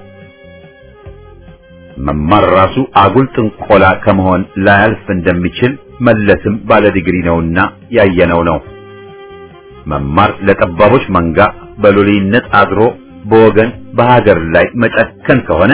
መማር ራሱ አጉል ጥንቆላ ከመሆን ላያልፍ እንደሚችል መለስም ባለ ዲግሪ ነውና ያየነው ነው። መማር ለጠባቦች መንጋ በሎሌነት አድሮ በወገን በሀገር ላይ መጨከን ከሆነ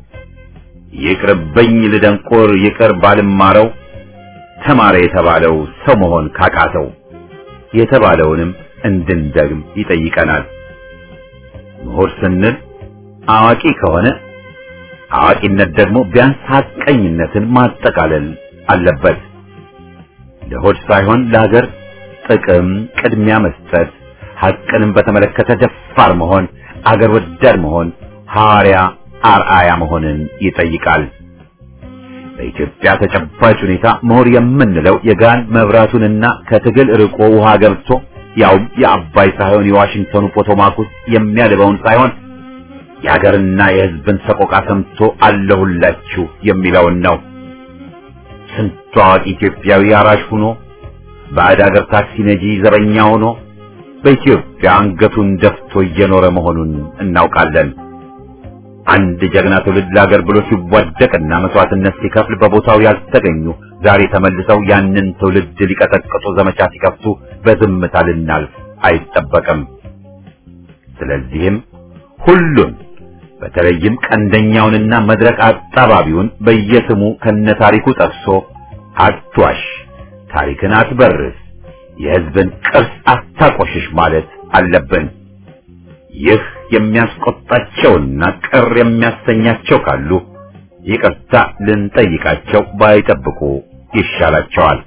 ይቅርብኝ ልደንቆር ይቅር ባልማረው ተማረ የተባለው ሰው መሆን ካቃተው የተባለውንም እንድንደግም ይጠይቀናል። ምሁር ስንል አዋቂ ከሆነ አዋቂነት ደግሞ ቢያንስ ሐቀኝነትን ማጠቃለል አለበት። ለሆድ ሳይሆን ለሀገር ጥቅም ቅድሚያ መስጠት፣ ሐቅንም በተመለከተ ደፋር መሆን፣ አገር ወዳድ መሆን፣ ሐዋርያ አርአያ መሆንን ይጠይቃል። በኢትዮጵያ ተጨባጭ ሁኔታ ምሁር የምንለው የጋን መብራቱንና ከትግል ርቆ ውሃ ገብቶ ያው የአባይ ሳይሆን የዋሽንግተኑ ፖቶማክ ውስጥ የሚያልበውን ሳይሆን የሀገርና የሕዝብን ሰቆቃ ሰምቶ አለሁላችሁ የሚለውን ነው። ስንቱ አዋቂ ኢትዮጵያዊ አራሽ ሆኖ ባዕድ አገር ታክሲ ነጂ ዘበኛ ሆኖ በኢትዮጵያ አንገቱን ደፍቶ እየኖረ መሆኑን እናውቃለን። አንድ ጀግና ትውልድ ለሀገር ብሎ ሲዋደቅና መስዋዕትነት ሲከፍል በቦታው ያልተገኙ ዛሬ ተመልሰው ያንን ትውልድ ሊቀጠቅጡ ዘመቻ ሲከፍቱ በዝምታ ልናልፍ አይጠበቅም። ስለዚህም ሁሉን በተለይም ቀንደኛውንና መድረክ አጣባቢውን በየስሙ ከነታሪኩ ጠቅሶ አትዋሽ፣ ታሪክን አትበርስ፣ የሕዝብን ቅርስ አታቆሽሽ ማለት አለብን። ይህ የሚያስቆጣቸውና ቅር የሚያሰኛቸው ካሉ ይቅርታ ልንጠይቃቸው ባይጠብቁ ይሻላቸዋል።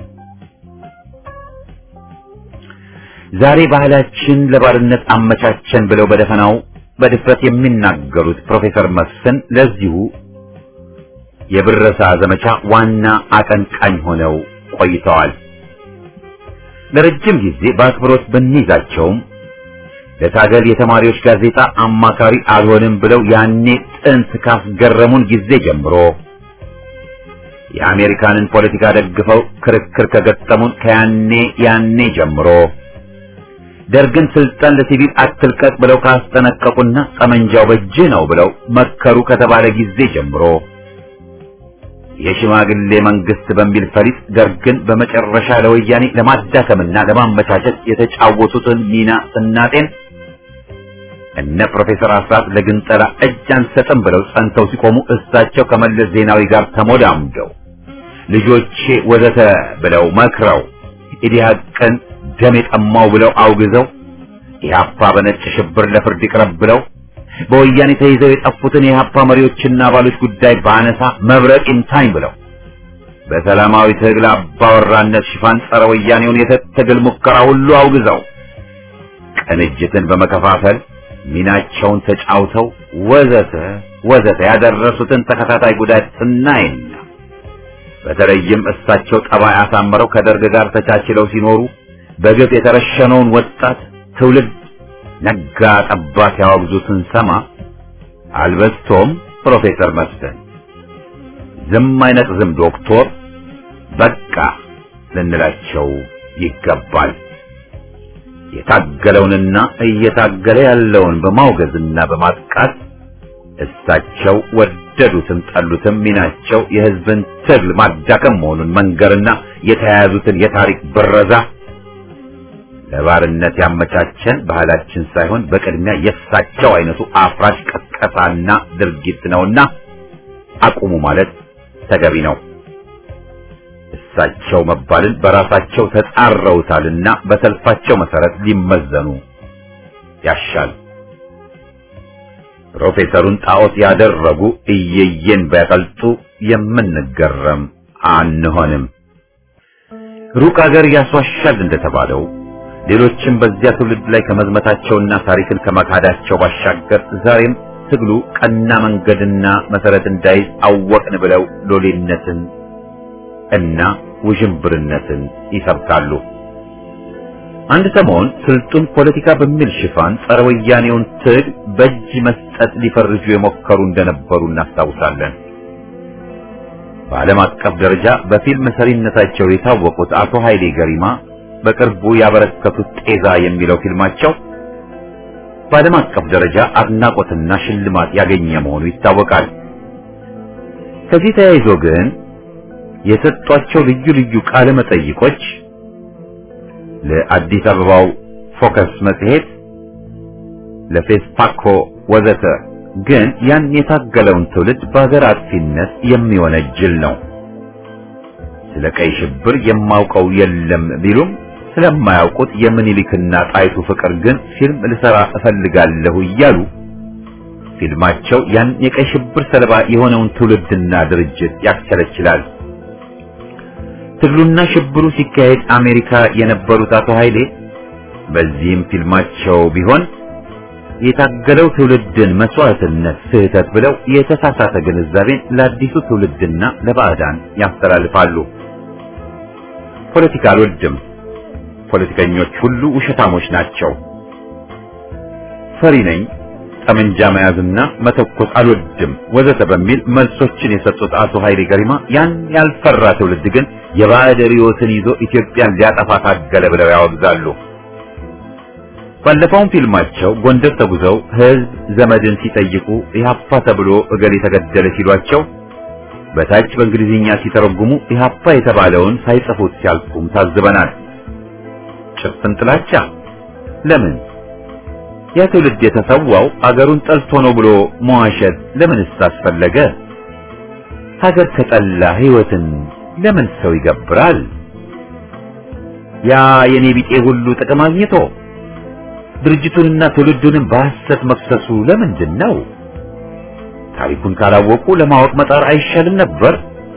ዛሬ ባህላችን ለባርነት አመቻቸን ብለው በደፈናው በድፍረት የሚናገሩት ፕሮፌሰር መስፍን ለዚሁ የብረሳ ዘመቻ ዋና አቀንቃኝ ሆነው ቆይተዋል። ለረጅም ጊዜ በአክብሮት ብንይዛቸውም ለታገል የተማሪዎች ጋዜጣ አማካሪ አልሆንም ብለው ያኔ ጥንት ካስገረሙን ጊዜ ጀምሮ የአሜሪካንን ፖለቲካ ደግፈው ክርክር ከገጠሙን ያኔ ጀምሮ ደርግን ስልጣን ለሲቪል አትልቀቅ ብለው ካስጠነቀቁና ጠመንጃው በእጅ ነው ብለው መከሩ ከተባለ ጊዜ ጀምሮ የሽማግሌ መንግስት በሚል ፈሊጥ ደርግን በመጨረሻ ለወያኔ ለማዳከምና ለማመቻቸት የተጫወቱትን ሚና ስናጤን እነ ፕሮፌሰር አስራት ለግንጠላ እጅ አንሰጥም ብለው ጸንተው ሲቆሙ እሳቸው ከመለስ ዜናዊ ጋር ተሞዳምደው ልጆቼ ወዘተ ብለው መክረው ኢዲሃቅን ደም የጠማው ብለው አውግዘው ኢህአፓ በነጭ ሽብር ለፍርድ ይቅረብ ብለው በወያኔ ተይዘው የጠፉትን የኢህአፓ መሪዎችና አባሎች ጉዳይ ባነሳ መብረቅ ይምታኝ ብለው በሰላማዊ ትግል አባወራነት ሽፋን ጸረ ወያኔውን የትግል ሙከራ ሁሉ አውግዘው ቅንጅትን በመከፋፈል ሚናቸውን ተጫውተው ወዘተ ያደረሱትን ተከታታይ ጉዳት ስናይና በተለይም እሳቸው ጠባይ አሳምረው ከደርግ ጋር ተቻችለው ሲኖሩ በግፍ የተረሸነውን ወጣት ትውልድ ነጋ ጠባ ሲያወግዙ ስንሰማ አልበስቶም ፕሮፌሰር መስፍን ዝም አይነቅዝም ዶክተር በቃ ልንላቸው ይገባል። የታገለውንና እየታገለ ያለውን በማውገዝና በማጥቃት እሳቸው ወደዱትም ጠሉትም ሚናቸው የህዝብን ትግል ማዳከም መሆኑን መንገርና የተያያዙትን የታሪክ ብረዛ ለባርነት ያመቻቸን ባህላችን ሳይሆን በቅድሚያ የእሳቸው አይነቱ አፍራሽ ቀስቀሳና ድርጊት ነውና አቁሙ ማለት ተገቢ ነው። እሳቸው መባልን በራሳቸው ተጻረውታልና በሰልፋቸው መሰረት ሊመዘኑ ያሻል። ፕሮፌሰሩን ጣዖት ያደረጉ እየየን ቢያቀልጡ የምንገረም አንሆንም። ሩቅ ሀገር ያስዋሻል እንደተባለው ሌሎችም በዚያ ትውልድ ላይ ከመዝመታቸውና ታሪክን ከመካዳቸው ባሻገር ዛሬም ትግሉ ቀና መንገድና መሰረት እንዳይዝ አወቅን ብለው ሎሌነትን እና ውዥንብርነትን ይሰብካሉ። አንድ ሰሞን ስልጡን ፖለቲካ በሚል ሽፋን ጸረ ወያኔውን ትግል በእጅ መስጠት ሊፈርጁ የሞከሩ እንደነበሩ እናስታውሳለን። በዓለም አቀፍ ደረጃ በፊልም ሰሪነታቸው የታወቁት አቶ ኃይሌ ገሪማ በቅርቡ ያበረከቱት ጤዛ የሚለው ፊልማቸው በዓለም አቀፍ ደረጃ አድናቆትና ሽልማት ያገኘ መሆኑ ይታወቃል። ከዚህ ተያይዞ ግን የሰጧቸው ልዩ ልዩ ቃለ መጠይቆች ለአዲስ አበባው ፎከስ መጽሔት፣ ለፌስፓኮ ወዘተ ግን ያን የታገለውን ትውልድ በሀገር አጥፊነት የሚወነጅል ነው። ስለ ቀይ ሽብር የማውቀው የለም ቢሉም ስለማያውቁት የምኒልክና ጣይቱ ፍቅር ግን ፊልም ልሰራ እፈልጋለሁ እያሉ ፊልማቸው ያን የቀይ ሽብር ሰለባ የሆነውን ትውልድና ድርጅት ያስቸለችላል። ትግሉና ሽብሩ ሲካሄድ አሜሪካ የነበሩት አቶ ኃይሌ በዚህም ፊልማቸው ቢሆን የታገለው ትውልድን መስዋዕትነት ስህተት ብለው የተሳሳተ ግንዛቤን ለአዲሱ ትውልድና ለባዕዳን ያስተላልፋሉ። ፖለቲካ አልወድም፣ ፖለቲከኞች ሁሉ ውሸታሞች ናቸው፣ ፈሪ ነኝ፣ ጠመንጃ መያዝና መተኮስ አልወድም ወዘተ በሚል መልሶችን የሰጡት አቶ ኃይሌ ገሪማ ያን ያልፈራ ትውልድ ግን የባዕድ ርዕዮትን ይዞ ኢትዮጵያን ሊያጠፋ ታገለ ብለው ያወግዛሉ። ባለፈውም ፊልማቸው ጎንደር ተጉዘው ህዝብ ዘመድን ሲጠይቁ ኢህአፓ ተብሎ እገሌ ተገደለ ሲሏቸው በታች በእንግሊዝኛ ሲተረጉሙ ኢህአፓ የተባለውን ሳይጽፉት ሲያልፉም ታዝበናል። ጭፍን ጥላቻ ለምን? ያ ትውልድ የተሰዋው አገሩን ጠልቶ ነው ብሎ መዋሸት ለምንስ አስፈለገ? ሀገር ከጠላ ህይወትን ለምን ሰው ይገብራል? ያ የኔ ቢጤ ሁሉ ጥቅም አግኝቶ ድርጅቱንና ትውልዱንም በሐሰት መክሰሱ ለምንድን ነው? ታሪኩን ካላወቁ ለማወቅ መጣር አይሻልም ነበር?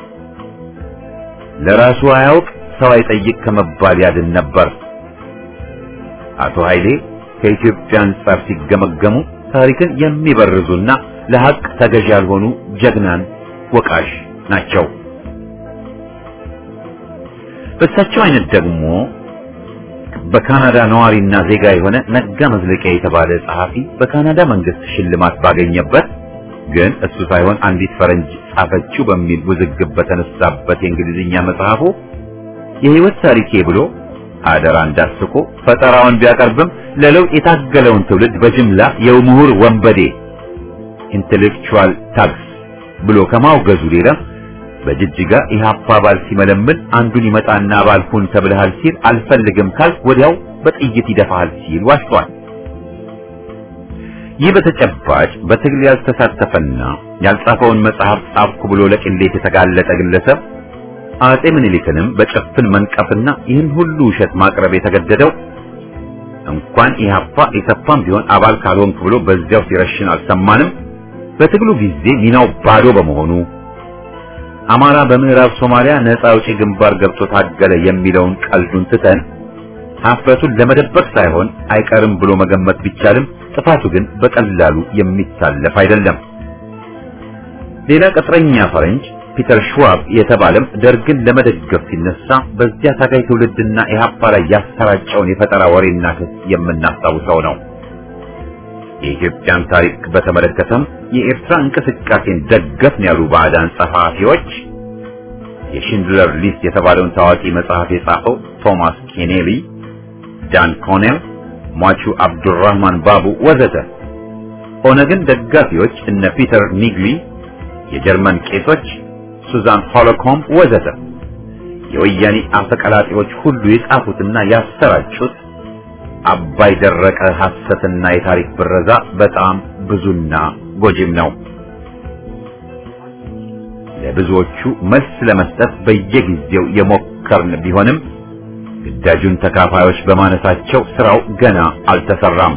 ለራሱ አያውቅ ሰው አይጠይቅ ከመባል ያድን ነበር። አቶ ኃይሌ ከኢትዮጵያ አንጻር ሲገመገሙ ታሪክን የሚበርዙና ለሐቅ ተገዥ ያልሆኑ ጀግናን ወቃሽ ናቸው። በእሳቸው አይነት ደግሞ በካናዳ ነዋሪና ዜጋ የሆነ ነጋ መዝለቂያ የተባለ ጸሐፊ በካናዳ መንግስት ሽልማት ባገኘበት ግን እሱ ሳይሆን አንዲት ፈረንጅ ጻፈችው በሚል ውዝግብ በተነሳበት የእንግሊዝኛ መጽሐፉ የህይወት ታሪኬ ብሎ አደራ እንዳስቆ ፈጠራውን ቢያቀርብም ለለውጥ የታገለውን ትውልድ በጅምላ የምሁር ወንበዴ ኢንተሌክቹዋል ታክስ ብሎ ከማውገዙ ሌላ በጅጅጋ ኢህአፓ አባል ሲመለምን አንዱን ይመጣና አባል ሁን ተብለሃል ሲል አልፈልግም ካል ወዲያው በጥይት ይደፋሃል ሲል ዋሽቷል። ይህ በተጨባጭ በትግል ያልተሳተፈና ያልጻፈውን መጽሐፍ ጻፍኩ ብሎ ለቅሌት የተጋለጠ ግለሰብ አጼ ምኒልክንም በጭፍን መንቀፍና ይህን ሁሉ ውሸት ማቅረብ የተገደደው እንኳን ኢህአፓ ኢሰፓም ቢሆን አባል ካልሆንክ ብሎ በዚያው ሲረሽን አልሰማንም። በትግሉ ጊዜ ሚናው ባዶ በመሆኑ አማራ በምዕራብ ሶማሊያ ነፃ አውጪ ግንባር ገብቶ ታገለ የሚለውን ቀልዱን ትተን ሀፍረቱን ለመደበቅ ሳይሆን አይቀርም ብሎ መገመት ቢቻልም ጥፋቱ ግን በቀላሉ የሚታለፍ አይደለም። ሌላ ቅጥረኛ ፈረንጅ ፒተር ሽዋብ የተባለም ደርግን ለመደገፍ ሲነሳ በዚያ ታጋይ ትውልድና ኢህአፓ ላይ ያሰራጨውን የፈጠራ ወሬና ክስ የምናስታውሰው ነው። የኢትዮጵያን ታሪክ በተመለከተም የኤርትራ እንቅስቃሴን ደገፍን ያሉ ባዕዳን ጸሐፊዎች የሽንድለር ሊስት የተባለውን ታዋቂ መጽሐፍ የጻፈው ቶማስ ኬኔሊ፣ ዳን ኮኔል፣ ሟቹ አብዱራህማን ባቡ ወዘተ፣ ኦነግን ደጋፊዎች እነ ፒተር ኒግሊ፣ የጀርመን ቄሶች ሱዛን ሆሎኮም ወዘተ የወያኔ አፈቀላጤዎች ሁሉ የጻፉትና ያሰራጩት አባይ ደረቀ ሐሰትና የታሪክ ብረዛ በጣም ብዙና ጎጂም ነው። ለብዙዎቹ መልስ ለመስጠት በየጊዜው የሞከርን ቢሆንም ግዳጁን ተካፋዮች በማነሳቸው ስራው ገና አልተሰራም።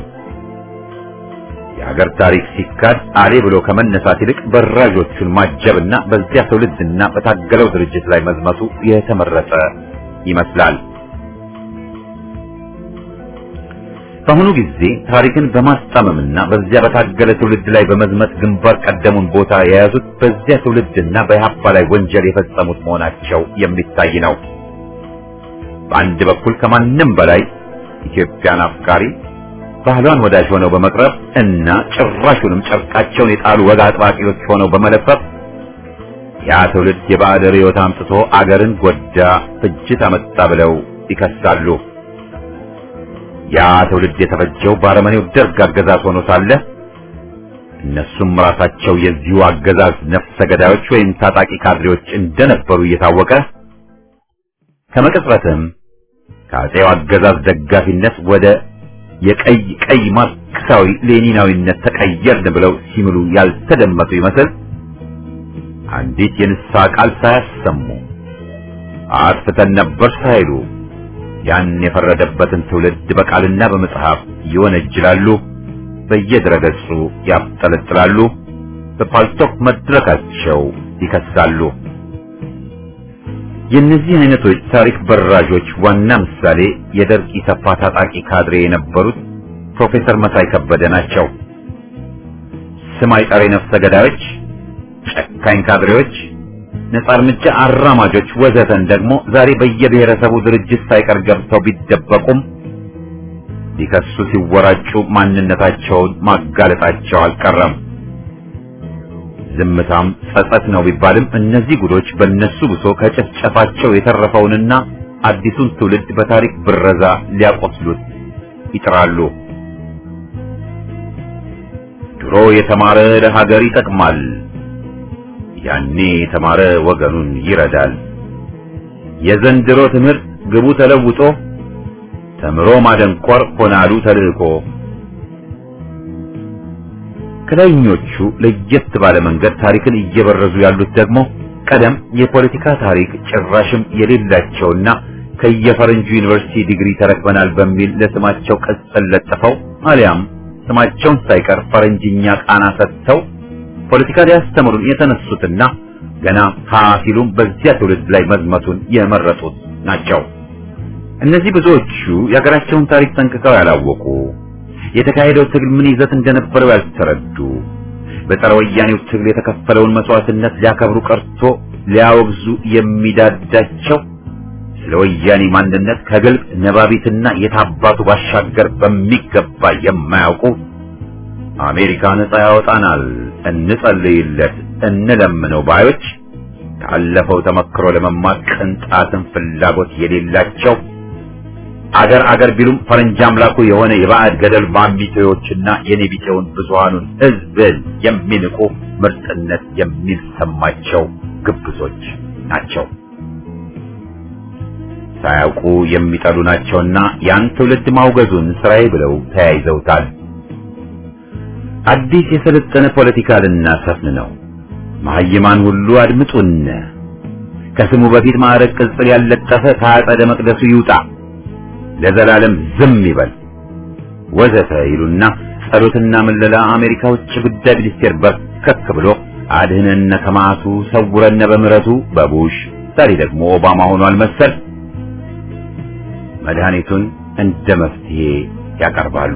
የሀገር ታሪክ ሲካድ አሌ ብሎ ከመነሳት ይልቅ በራዦቹን ማጀብና በዚያ ትውልድና በታገለው ድርጅት ላይ መዝመቱ የተመረጠ ይመስላል። በአሁኑ ጊዜ ታሪክን በማስጣመምና በዚያ በታገለ ትውልድ ላይ በመዝመት ግንባር ቀደሙን ቦታ የያዙት በዚያ ትውልድና በኢህአፓ ላይ ወንጀል የፈጸሙት መሆናቸው የሚታይ ነው። በአንድ በኩል ከማንም በላይ ኢትዮጵያን አፍቃሪ ባህሏን ወዳጅ ሆነው በመቅረብ እና ጭራሹንም ጨርቃቸውን የጣሉ ወግ አጥባቂዎች ሆነው በመለፈፍ ያ ትውልድ የባዕድ ርዕዮት አምጥቶ አገርን ጎዳ፣ ፍጅት አመጣ ብለው ይከሳሉ። ያ ትውልድ የተፈጀው ባረመኔው ደርግ አገዛዝ ሆኖ ሳለ እነሱም ራሳቸው የዚሁ አገዛዝ ነፍሰ ገዳዮች ወይም ታጣቂ ካድሬዎች እንደነበሩ እየታወቀ ከመቅጽበትም ከአጼው አገዛዝ ደጋፊነት ወደ የቀይ ማርክሳዊ ሌኒናዊነት ተቀየርን ብለው ሲምሉ ያልተደመጡ ይመስል አንዲት የንስሐ ቃል ሳያሰሙ አጥፍተን ነበር ሳይሉ ያን የፈረደበትን ትውልድ በቃልና በመጽሐፍ ይወነጅላሉ፣ በየድረገጹ ያብጠለጥላሉ፣ በፓልቶክ መድረካቸው ይከሳሉ። የእነዚህ አይነቶች ታሪክ በራዦች ዋና ምሳሌ የደርግ ኢሰፓ ታጣቂ ካድሬ የነበሩት ፕሮፌሰር መሳይ ከበደ ናቸው። ስም አይጠሪ ነፍሰ ገዳዮች፣ ጨካኝ ካድሬዎች፣ ነጻ እርምጃ አራማጆች ወዘተን ደግሞ ዛሬ በየብሔረሰቡ ድርጅት ሳይቀር ገብተው ቢደበቁም ሊከሱ ሲወራጩ ማንነታቸውን ማጋለጣቸው አልቀረም። ዝምታም ጸጸት ነው ቢባልም እነዚህ ጉዶች በእነሱ ብሶ ከጨፍጨፋቸው የተረፈውንና አዲሱን ትውልድ በታሪክ ብረዛ ሊያቆስሉት ይጥራሉ። ድሮ የተማረ ለሀገር ይጠቅማል፣ ያኔ የተማረ ወገኑን ይረዳል። የዘንድሮ ትምህርት ግቡ ተለውጦ ተምሮ ማደንቆር ሆናሉ ተልእኮ። ከላይኞቹ ለየት ባለ መንገድ ታሪክን እየበረዙ ያሉት ደግሞ ቀደም የፖለቲካ ታሪክ ጭራሽም የሌላቸውና ከየፈረንጁ ዩኒቨርሲቲ ዲግሪ ተረክበናል በሚል ለስማቸው ቅጽል ለጥፈው አሊያም ስማቸውን ሳይቀር ፈረንጅኛ ቃና ሰጥተው ፖለቲካ ሊያስተምሩን የተነሱትና ገና ሀፊሉም በዚያ ትውልድ ላይ መዝመቱን የመረጡት ናቸው። እነዚህ ብዙዎቹ የሀገራቸውን ታሪክ ጠንቅቀው ያላወቁ፣ የተካሄደው ትግል ምን ይዘት እንደነበረው ያልተረዱ፣ በጸረ ወያኔው ትግል የተከፈለውን መስዋዕትነት ሊያከብሩ ቀርቶ ሊያወግዙ የሚዳዳቸው ስለወያኔ ማንነት ከግልጽ ነባቢትና የታባቱ ባሻገር በሚገባ የማያውቁ አሜሪካ ነጻ ያወጣናል እንጸልይለት እንለምነው ባዮች ካለፈው ተመክሮ ለመማር ቅንጣትን ፍላጎት የሌላቸው አገር ቢሉም ፈረንጅ አምላኩ የሆነ የባዕድ ገደል ማሚቴዎችና የኔቢቴውን ብዙሃኑን ሕዝብን የሚንቁ ምርጥነት የሚሰማቸው ግብዞች ናቸው። ሳያውቁ የሚጠሉ ናቸውና ያን ትውልድ ማውገዙን ስራዬ ብለው ተያይዘውታል። አዲስ የሰለጠነ ፖለቲካ ልናሰፍን ነው። መሀይማን ሁሉ አድምጡን። ከስሙ በፊት ማዕረግ ቅጽል ያለጠፈ ከአጸደ መቅደሱ ይውጣ፣ ለዘላለም ዝም ይበል ወዘተ ይሉና ጸሎትና መለላ አሜሪካ ውጭ ጉዳይ ሚኒስቴር በርከክ ብሎ አድህነነ ከማቱ ሰውረነ በምሕረቱ በቡሽ ዛሬ ደግሞ ኦባማ ሆኗል መሰል መድኃኒቱን እንደ መፍትሄ ያቀርባሉ።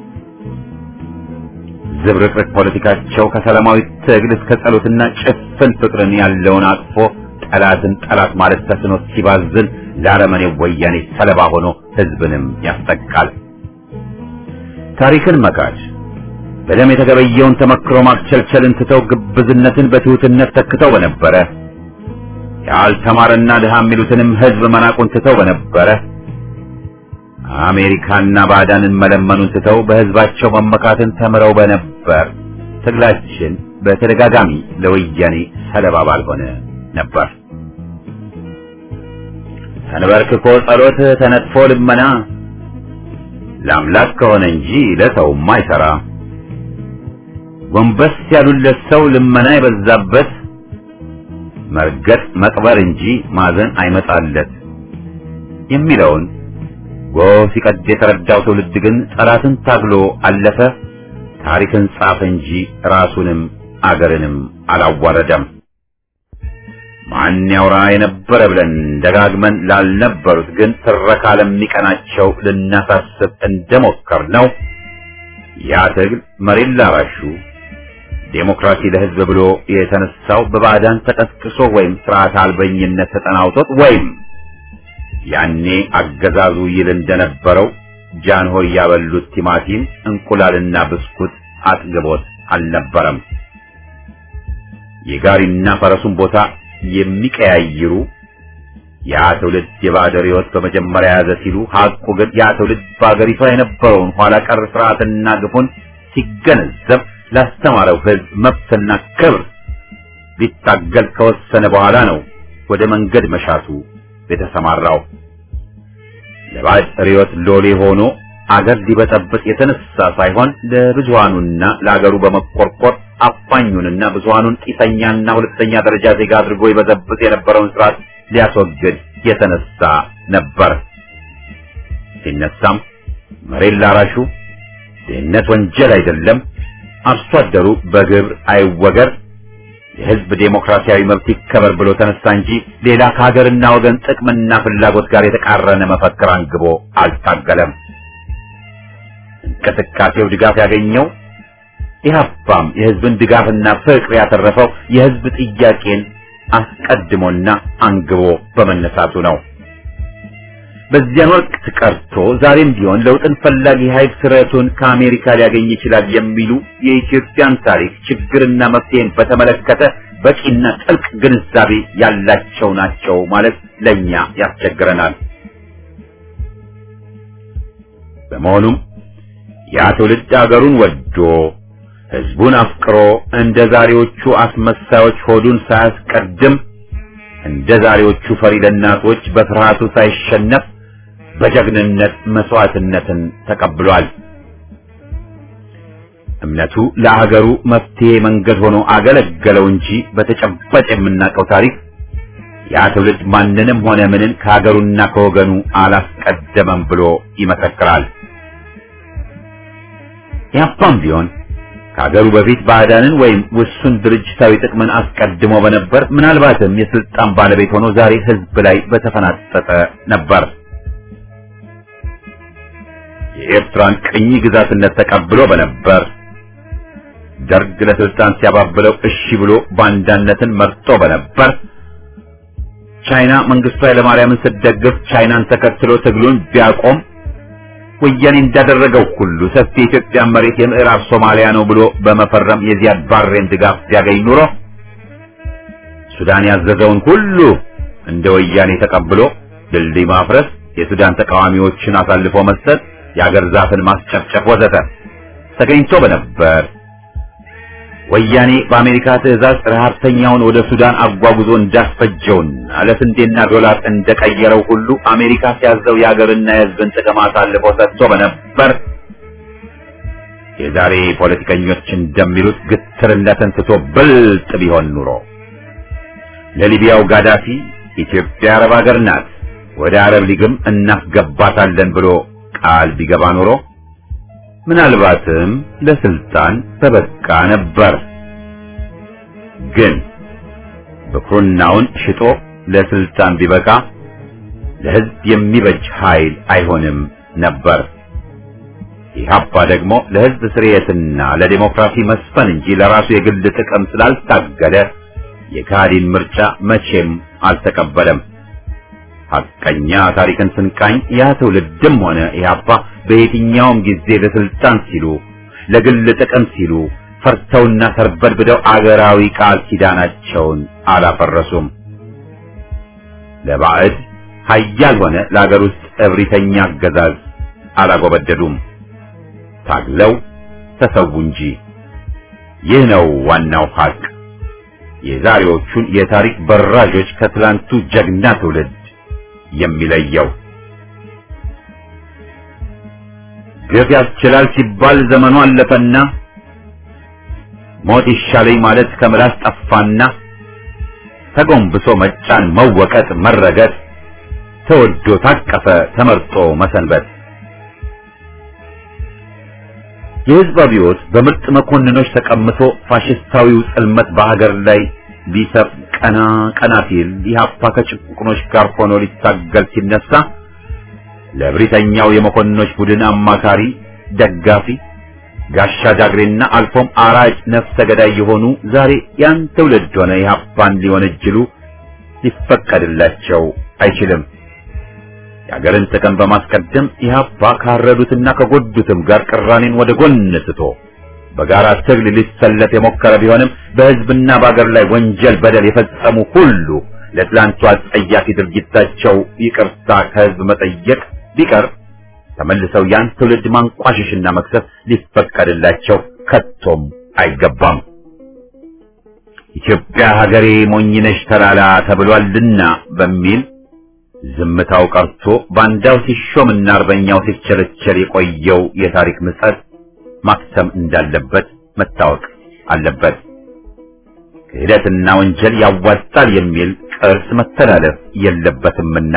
ዝብርቅርቅ ፖለቲካቸው ከሰላማዊ ትግል እስከ ጸሎትና ጭፍን ፍቅርን ያለውን አቅፎ ጠላትን ጠላት ማለት ተስኖት ሲባዝን ለአረመኔው ወያኔ ሰለባ ሆኖ ህዝብንም ያስጠቃል። ታሪክን መካድ በደም የተገበየውን ተመክሮ ማክቸልቸልን ትተው ግብዝነትን በትሑትነት ተክተው በነበረ ያልተማረና ድሃ የሚሉትንም ህዝብ መናቁን ትተው በነበረ አሜሪካና ባዕዳንን መለመኑን ትተው በህዝባቸው መመካትን ተምረው በነበር ትግላችን በተደጋጋሚ ለወያኔ ሰለባ ባልሆነ ነበር። ተንበርክኮ ጸሎት ተነጥፎ ልመና ለአምላክ ከሆነ እንጂ ለሰው ማይሰራ ጎንበስ ያሉለት ሰው ልመና የበዛበት መርገጥ መቅበር እንጂ ማዘን አይመጣለት የሚለውን ጎህ ሲቀድ የተረዳው ትውልድ ግን ጠላትን ታግሎ አለፈ። ታሪክን ጻፈ እንጂ ራሱንም አገርንም አላዋረደም። ማን ያውራ የነበረ ብለን ደጋግመን ላልነበሩት ግን ትረካ ለሚቀናቸው ልናሳስብ እንደሞከር ነው። ያ ትግል መሬት ላራሹ ዴሞክራሲ ለህዝብ ብሎ የተነሳው በባዕዳን ተቀስቅሶ ወይም ስርዓት አልበኝነት ተጠናውቶት ወይም ያኔ አገዛዙ ይል እንደነበረው ጃንሆይ ያበሉት ቲማቲም እንቁላልና ብስኩት አጥግቦት አልነበረም። የጋሪና ፈረሱን ቦታ የሚቀያይሩ ያ ትውልድ የባዕድ ርዕዮት በመጀመሪያ ያዘ ሲሉ ሐቁ ግን ያ ትውልድ በአገሪቷ የነበረውን ኋላ ቀር ስርዓትና ግፉን ሲገነዘብ ላስተማረው ህዝብ መብትና ክብር ሊታገል ከወሰነ በኋላ ነው ወደ መንገድ መሻቱ የተሰማራው። ለባዕድ ርዕዮት ሎሌ ሆኖ አገር ሊበጠብጥ የተነሳ ሳይሆን ለብዙሃኑና ለአገሩ በመቆርቆር አፋኙንና ብዙሃኑን ጢሰኛና ሁለተኛ ደረጃ ዜጋ አድርጎ ይበዘብጥ የነበረውን ስርዓት ሊያስወግድ የተነሳ ነበር። ሲነሳም መሬት ላራሹ ድህነት ወንጀል አይደለም፣ አርሶ አደሩ በግብር አይወገር፣ የህዝብ ዴሞክራሲያዊ መብት ይከበር ብሎ ተነሳ እንጂ ሌላ ከሀገርና ወገን ጥቅምና ፍላጎት ጋር የተቃረነ መፈክር አንግቦ አልታገለም። እንቅስቃሴው ድጋፍ ያገኘው ኢህአፓም የህዝብን ድጋፍና ፍቅር ያተረፈው የህዝብ ጥያቄን አስቀድሞና አንግቦ በመነሳቱ ነው። በዚያን ወቅት ቀርቶ ዛሬም ቢሆን ለውጥን ፈላጊ ኃይል ስረቱን ከአሜሪካ ሊያገኝ ይችላል የሚሉ የኢትዮጵያን ታሪክ ችግርና መፍትሄን በተመለከተ በቂና ጥልቅ ግንዛቤ ያላቸው ናቸው ማለት ለኛ ያስቸግረናል። በመሆኑም ያ ትውልድ አገሩን ወዶ ህዝቡን አፍቅሮ እንደ ዛሬዎቹ አስመሳዮች ሆዱን ሳያስቀድም እንደ ዛሬዎቹ ፈሪ ለናቶች በፍርሃቱ ሳይሸነፍ በጀግንነት መስዋዕትነትን ተቀብሏል። እምነቱ ለሀገሩ መፍትሄ መንገድ ሆኖ አገለገለው እንጂ በተጨባጭ የምናውቀው ታሪክ ያ ትውልድ ማንንም ሆነ ምንን ከሀገሩና ከወገኑ አላስቀደመም ብሎ ይመሰክራል። ያፓም ቢሆን ከሀገሩ በፊት ባዕዳንን ወይም ውሱን ድርጅታዊ ጥቅምን አስቀድሞ በነበር ምናልባትም የስልጣን ባለቤት ሆኖ ዛሬ ህዝብ ላይ በተፈናጠጠ ነበር። የኤርትራን ቅኝ ግዛትነት ተቀብሎ በነበር ደርግ ለስልጣን ሲያባብለው እሺ ብሎ ባንዳነትን መርጦ በነበር ቻይና መንግስቱ ኃይለማርያምን ስትደግፍ ቻይናን ተከትሎ ትግሉን ቢያቆም ወያኔ እንዳደረገው ሁሉ ሰፊ የኢትዮጵያ መሬት የምዕራብ ሶማሊያ ነው ብሎ በመፈረም የዚያድ ባሬን ድጋፍ ቢያገኝ ኑሮ ሱዳን ያዘዘውን ሁሉ እንደ ወያኔ ተቀብሎ ድልድይ ማፍረስ፣ የሱዳን ተቃዋሚዎችን አሳልፎ መስጠት፣ የአገር ዛፍን ማስጨፍጨፍ ወዘተ ተገኝቶ በነበር። ወያኔ በአሜሪካ ትዕዛዝ ረሃብተኛውን ወደ ሱዳን አጓጉዞ እንዳስፈጀውና ለስንዴና ዶላር እንደቀየረው ሁሉ አሜሪካ ሲያዘው የአገርና የሕዝብን ጥቅም አሳልፎ ሰጥቶ በነበር። የዛሬ ፖለቲከኞች እንደሚሉት ግትርነትን ትቶ ብልጥ ቢሆን ኑሮ ለሊቢያው ጋዳፊ ኢትዮጵያ አረብ ሀገር ናት፣ ወደ አረብ ሊግም እናስገባታለን ብሎ ቃል ቢገባ ኑሮ ምናልባትም ለስልጣን በበቃ ነበር። ግን ብኩርናውን ሽጦ ለስልጣን ቢበቃ ለሕዝብ የሚበጅ ኃይል አይሆንም ነበር። ኢህአፓ ደግሞ ለሕዝብ ስርየትና ለዲሞክራሲ መስፈን እንጂ ለራሱ የግል ጥቅም ስላልታገለ የካዲን ምርጫ መቼም አልተቀበለም። ሐቀኛ ታሪክን ስንቃኝ ያ ትውልድም ሆነ ኢህአፓ በየትኛውም ጊዜ ለስልጣን ሲሉ ለግል ጥቅም ሲሉ ፈርተውና ተርበድብደው አገራዊ ቃል ኪዳናቸውን አላፈረሱም። ለባዕድ ኃያል ሆነ ለአገር ውስጥ እብሪተኛ አገዛዝ አላጎበደዱም። ታግለው ተሰዉ እንጂ። ይህ ነው ዋናው ሐቅ የዛሬዎቹን የታሪክ በራዦች ከትላንቱ ጀግና ትውልድ የሚለየው። ግፍ ያስችላል ሲባል ዘመኑ አለፈና ሞት ይሻለኝ ማለት ከምላስ ጠፋና ተጎንብሶ መጫን፣ መወቀጥ፣ መረገጥ፣ ተወዶ ታቀፈ ተመርጦ መሰንበት። የሕዝብ አብዮት በምርጥ መኮንኖች ተቀምቶ ፋሽስታዊው ጽልመት በሀገር ላይ ሊሰፍ ቀና ቀና ሲል ኢህአፓ ከጭቁኖች ጋር ሆኖ ሊታገል ሲነሳ ለብሪተኛው የመኮንኖች ቡድን አማካሪ፣ ደጋፊ፣ ጋሻ ጃግሬና አልፎም አራጅ ነፍሰ ገዳይ የሆኑ ዛሬ ያን ትውልድ ሆነ ኢህአፓን ሊወነጅሉ ሊፈቀድላቸው አይችልም። የአገርን ጥቅም በማስቀደም ኢህአፓ ካረዱትና ከጎዱትም ጋር ቅራኔን ወደ ጎን ትቶ በጋራ ትግል ሊሰለፍ የሞከረ ቢሆንም በሕዝብና በአገር ላይ ወንጀል፣ በደል የፈጸሙ ሁሉ ለትላንቱ አጸያፊ ድርጊታቸው ይቅርታ ከሕዝብ መጠየቅ ቢቀር ተመልሰው ያን ትውልድ ማንቋሸሽና መክሰስ ሊፈቀድላቸው ከቶም አይገባም። ኢትዮጵያ ሀገሬ ሞኝነሽ ተላላ ተብሏልና በሚል ዝምታው ቀርቶ ባንዳው ሲሾምና አርበኛው ሲቸለቸል የቆየው የታሪክ ምጸት ማክተም እንዳለበት መታወቅ አለበት። ክህደትና ወንጀል ያዋጣል የሚል ቅርስ መተላለፍ የለበትምና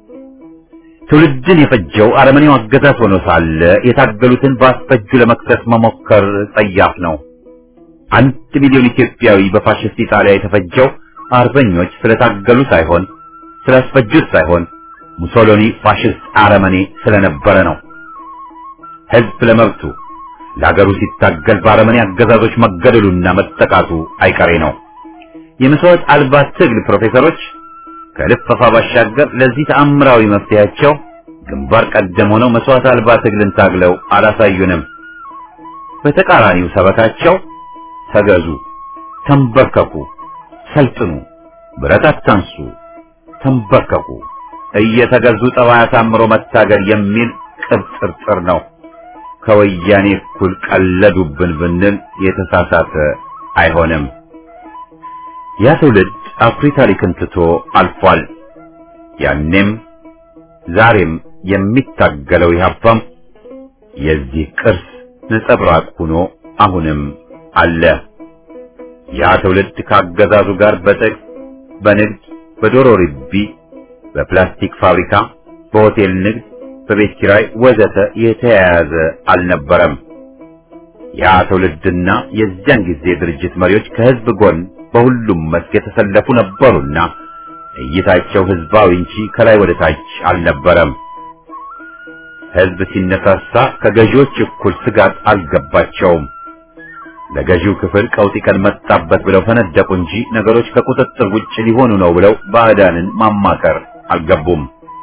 ትውልድን የፈጀው አረመኔው አገዛዝ ሆኖ ሳለ የታገሉትን በአስፈጁ ለመክሰስ መሞከር ጸያፍ ነው። 1 ሚሊዮን ኢትዮጵያዊ በፋሽስት ኢጣሊያ የተፈጀው አርበኞች ስለታገሉ ሳይሆን ስላስፈጁት ሳይሆን ሙሶሎኒ ፋሽስት አረመኔ ስለነበረ ነው። ሕዝብ ለመብቱ ለአገሩ ሲታገል በአረመኔ አገዛዞች መገደሉና መጠቃቱ አይቀሬ ነው። የመስዋዕት አልባ ትግል ፕሮፌሰሮች ከልፈፋ ባሻገር ለዚህ ተአምራዊ መፍትሄያቸው ግንባር ቀደም ሆነው መስዋዕት አልባ ትግልን ታግለው አላሳዩንም። በተቃራኒው ሰበካቸው ተገዙ፣ ተንበርከኩ፣ ሰልጥኑ፣ ብረት አታንሱ፣ ተንበርከኩ፣ እየተገዙ ጠባይ አሳምሮ መታገል የሚል ቅብጥርጥር ነው። ከወያኔ እኩል ቀለዱብን ብንል የተሳሳተ አይሆንም። ያ ትውልድ አኩሪ ታሪክን ትቶ አልፏል። ያኔም ዛሬም የሚታገለው ኢህአፓም የዚህ ቅርስ ነጸብራቅ ሆኖ አሁንም አለ። ያ ትውልድ ካገዛዙ ጋር በጥቅም፣ በንግድ፣ በዶሮ ርቢ፣ በፕላስቲክ ፋብሪካ፣ በሆቴል ንግድ፣ በቤት ኪራይ ወዘተ የተያያዘ አልነበረም። ያ ትውልድና የዚያን ጊዜ ድርጅት መሪዎች ከህዝብ ጎን በሁሉም መስክ የተሰለፉ ነበሩና እይታቸው ህዝባዊ እንጂ ከላይ ወደ ታች አልነበረም። ህዝብ ሲነሳሳ ከገዢዎች እኩል ስጋት አልገባቸውም። ለገዢው ክፍል ቀውጢ ቀን መጣበት ብለው ፈነደቁ እንጂ ነገሮች ከቁጥጥር ውጭ ሊሆኑ ነው ብለው ባዕዳንን ማማከር አልገቡም።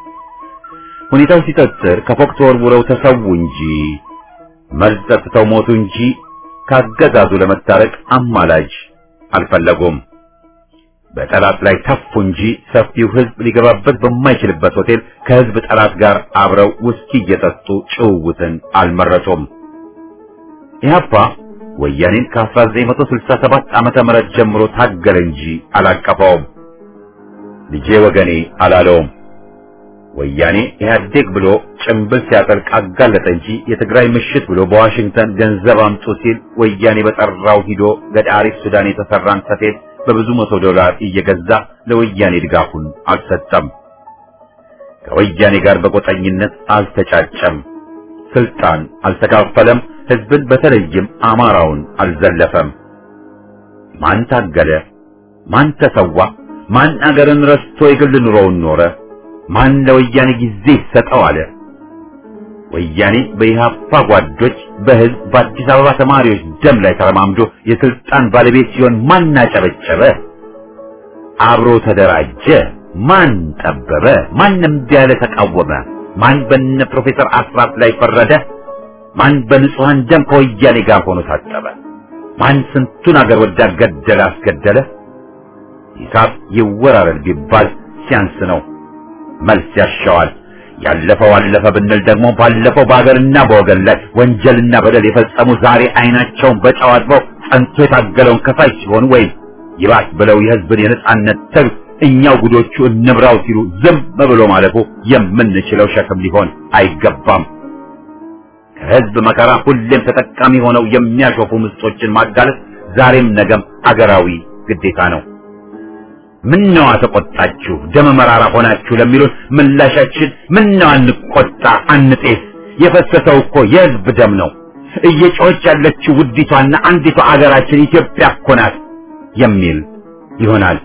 ሁኔታው ሲጠጥር ከፎቅ ተወርውረው ተሰዉ እንጂ መርዝ ጠጥተው ሞቱ እንጂ ካገዛዙ ለመታረቅ አማላጅ አልፈለጉም። በጠላት ላይ ተፉ እንጂ ሰፊው ሕዝብ ሊገባበት በማይችልበት ሆቴል ከሕዝብ ጠላት ጋር አብረው ውስኪ እየጠጡ ጭውውትን አልመረጡም። ኢህአፓ ወያኔን ከ1967 ዓመተ ምህረት ጀምሮ ታገለ እንጂ አላቀፈውም። ልጄ ወገኔ አላለውም። ወያኔ ኢህአዴግ ብሎ ጭምብል ሲያጠልቅ አጋለጠ እንጂ የትግራይ ምሽት ብሎ በዋሽንግተን ገንዘብ አምጡ ሲል ወያኔ በጠራው ሂዶ ገዳሪፍ ሱዳን የተሰራን ሰፌድ በብዙ $100 እየገዛ ለወያኔ ድጋፉን አልሰጠም። ከወያኔ ጋር በቆጠኝነት አልተጫጨም። ስልጣን አልተካፈለም። ህዝብን በተለይም አማራውን አልዘለፈም። ማን ታገለ? ማን ተሰዋ? ማን አገርን ረስቶ የግል ኑሮውን ኖረ? ማን ለወያኔ ጊዜ ይሰጠው አለ? ወያኔ በኢህአፓ ጓዶች በህዝብ በአዲስ አበባ ተማሪዎች ደም ላይ ተረማምዶ የስልጣን ባለቤት ሲሆን ማን አጨበጨበ? አብሮ ተደራጀ? ማን ጠበበ? ማንም ቢያለ ተቃወመ? ማን በነ ፕሮፌሰር አስራት ላይ ፈረደ? ማን በንጹሃን ደም ከወያኔ ጋር ሆኖ ታጠበ? ማን ስንቱን አገር ወዳድ ገደለ አስገደለ? ሂሳብ ይወራረድ ቢባል ሲያንስ ነው። መልስ ያሻዋል። ያለፈው አለፈ ብንል ደግሞ ባለፈው በአገርና በወገን ላይ ወንጀልና በደል የፈጸሙ ዛሬ አይናቸውን በጨው አጥበው ጸንቶ የታገለውን ከፋይ ሲሆን ወይም ይባስ ብለው የህዝብን የነጻነት ትግል እኛው ጉዶቹ እንብራው ሲሉ ዝም ብሎ ማለፉ የምንችለው ሸክም ሊሆን አይገባም። ከህዝብ መከራ ሁሌም ተጠቃሚ ሆነው የሚያሾፉ ምስጦችን ማጋለጥ ዛሬም ነገም አገራዊ ግዴታ ነው። ምነው ተቆጣችሁ ደመ መራራ ሆናችሁ ለሚሉን ምላሻችን ምነው አንቆጣ አንጤስ? የፈሰሰው እኮ የህዝብ ደም ነው። እየጮኸች ያለችው ውዲቷና አንዲቷ አገራችን ኢትዮጵያ እኮ ናት የሚል ይሆናል።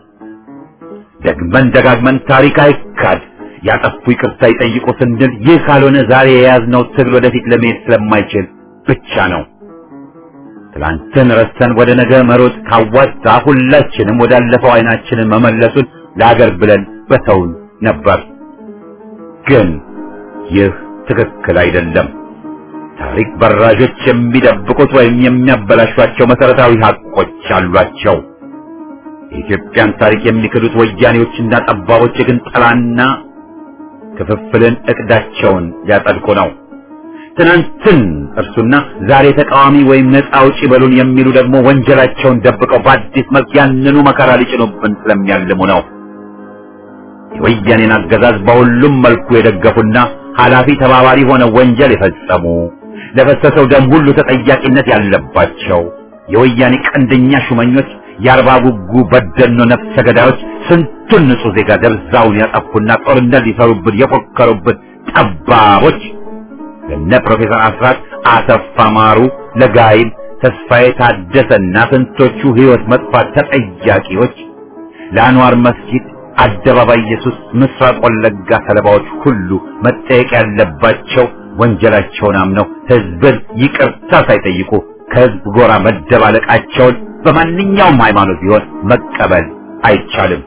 ደግመን ደጋግመን ታሪክ አይካድ፣ ያጠፉ ይቅርታ ይጠይቁ ስንል ይህ ካልሆነ ዛሬ የያዝነው ትግል ወደፊት ለመሄድ ስለማይችል ብቻ ነው። ትላንትን ረስተን ወደ ነገ መሮጥ ካዋጣ ሁላችንም ወዳለፈው አይናችንን መመለሱን ለሀገር ብለን በተውን ነበር። ግን ይህ ትክክል አይደለም። ታሪክ በራዦች የሚደብቁት ወይም የሚያበላሿቸው መሰረታዊ ሀቆች አሏቸው። የኢትዮጵያን ታሪክ የሚክዱት ወያኔዎችና ጠባቦች ግን ጠላና ክፍፍልን እቅዳቸውን ሊያጸድቁ ነው። ትናንትን እርሱና ዛሬ ተቃዋሚ ወይም ነፃ አውጪ በሉን የሚሉ ደግሞ ወንጀላቸውን ደብቀው በአዲስ መልክ ያንኑ መከራ ሊጭኑብን ስለሚያልሙ ነው። የወያኔን አገዛዝ በሁሉም መልኩ የደገፉና ኃላፊ ተባባሪ ሆነው ወንጀል የፈጸሙ ለፈሰሰው ደም ሁሉ ተጠያቂነት ያለባቸው የወያኔ ቀንደኛ ሹመኞች፣ የአርባ ጉጉ በደኖ ነፍሰ ገዳዮች ስንቱን ንጹህ ዜጋ ደብዛውን ያጠፉና ጦርነት ሊሰሩብን የፎከሩብን ጠባቦች ለነ ፕሮፌሰር አስራት፣ አሰፋ ማሩ፣ ለጋይም ተስፋዬ ታደሰና ስንቶቹ ህይወት መጥፋት ተጠያቂዎች፣ ለአንዋር መስጊድ፣ አደባባይ ኢየሱስ፣ ምስራቅ ወለጋ ሰለባዎች ሁሉ መጠየቅ ያለባቸው ወንጀላቸውን አምነው ህዝብን ይቅርታ ሳይጠይቁ ከህዝብ ጎራ መደባለቃቸውን በማንኛውም ሃይማኖት ቢሆን መቀበል አይቻልም።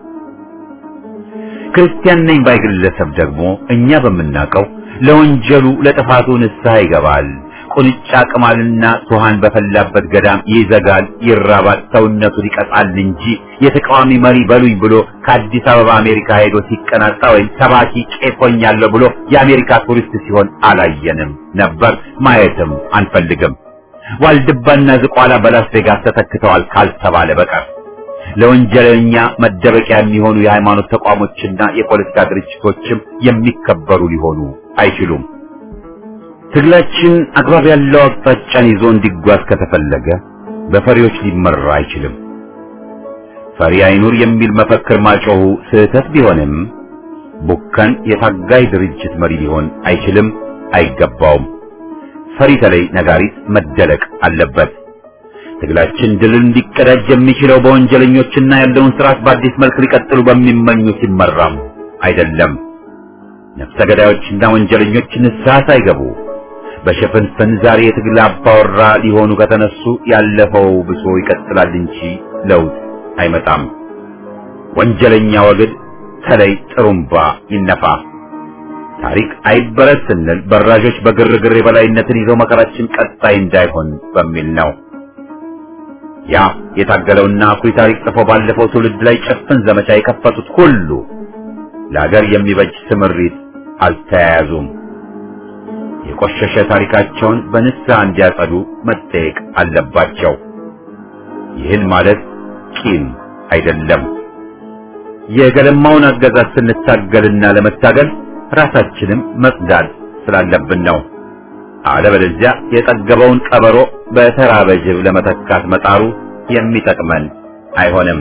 ክርስቲያን ነኝ ባይ ግለሰብ ደግሞ እኛ በምናውቀው ለወንጀሉ ለጥፋቱ ንስሐ ይገባል። ቁንጫ ቅማልና ሱሃን በፈላበት ገዳም ይዘጋል፣ ይራባል፣ ሰውነቱን ይቀጣል እንጂ የተቃዋሚ መሪ በሉኝ ብሎ ከአዲስ አበባ አሜሪካ ሄዶ ሲቀናጣ ወይም ሰባኪ ቄሶኛለሁ ብሎ የአሜሪካ ቱሪስት ሲሆን አላየንም ነበር፣ ማየትም አንፈልግም። ዋልድባና ዝቋላ በላስ ቬጋስ ተተክተዋል ካልተባለ በቀር ለወንጀለኛ መደበቂያ የሚሆኑ የሃይማኖት ተቋሞችና የፖለቲካ ድርጅቶችም የሚከበሩ ሊሆኑ አይችሉም። ትግላችን አግባብ ያለው አቅጣጫን ይዞ እንዲጓዝ ከተፈለገ በፈሪዎች ሊመራ አይችልም። ፈሪ አይኑር የሚል መፈክር ማጮሁ ስህተት ቢሆንም ቡከን የታጋይ ድርጅት መሪ ሊሆን አይችልም፣ አይገባውም። ፈሪ ተለይ ነጋሪት መደለቅ አለበት። ትግላችን ድልን ሊቀዳጅ የሚችለው በወንጀለኞችና ያለውን ስርዓት በአዲስ መልክ ሊቀጥሉ በሚመኙ ሲመራም አይደለም። ነፍሰ ገዳዮችና ወንጀለኞች ንስሐ ሳይገቡ በሽፍንፍን ዛሬ የትግል አባወራ ሊሆኑ ከተነሱ ያለፈው ብሶ ይቀጥላል እንጂ ለውጥ አይመጣም። ወንጀለኛ ወግድ ተለይ ጥሩምባ ይነፋ። ታሪክ አይበረስ ስንል በራዦች በግርግር የበላይነትን ይዘው መከራችን ቀጣይ እንዳይሆን በሚል ነው። ያ የታገለውና አኩሪ ታሪክ ጽፎ ባለፈው ትውልድ ላይ ጭፍን ዘመቻ የከፈቱት ሁሉ ለሀገር የሚበጅ ስምሪት አልተያያዙም። የቆሸሸ ታሪካቸውን በንስሐ እንዲያጸዱ መጠየቅ አለባቸው። ይህን ማለት ቂም አይደለም። የገለማውን አገዛዝ ስንታገልና ለመታገል ራሳችንም መጽዳት ስላለብን ነው። አለበለዚያ የጠገበውን ቀበሮ በተራበ ጅብ ለመተካት መጣሩ የሚጠቅመን አይሆንም።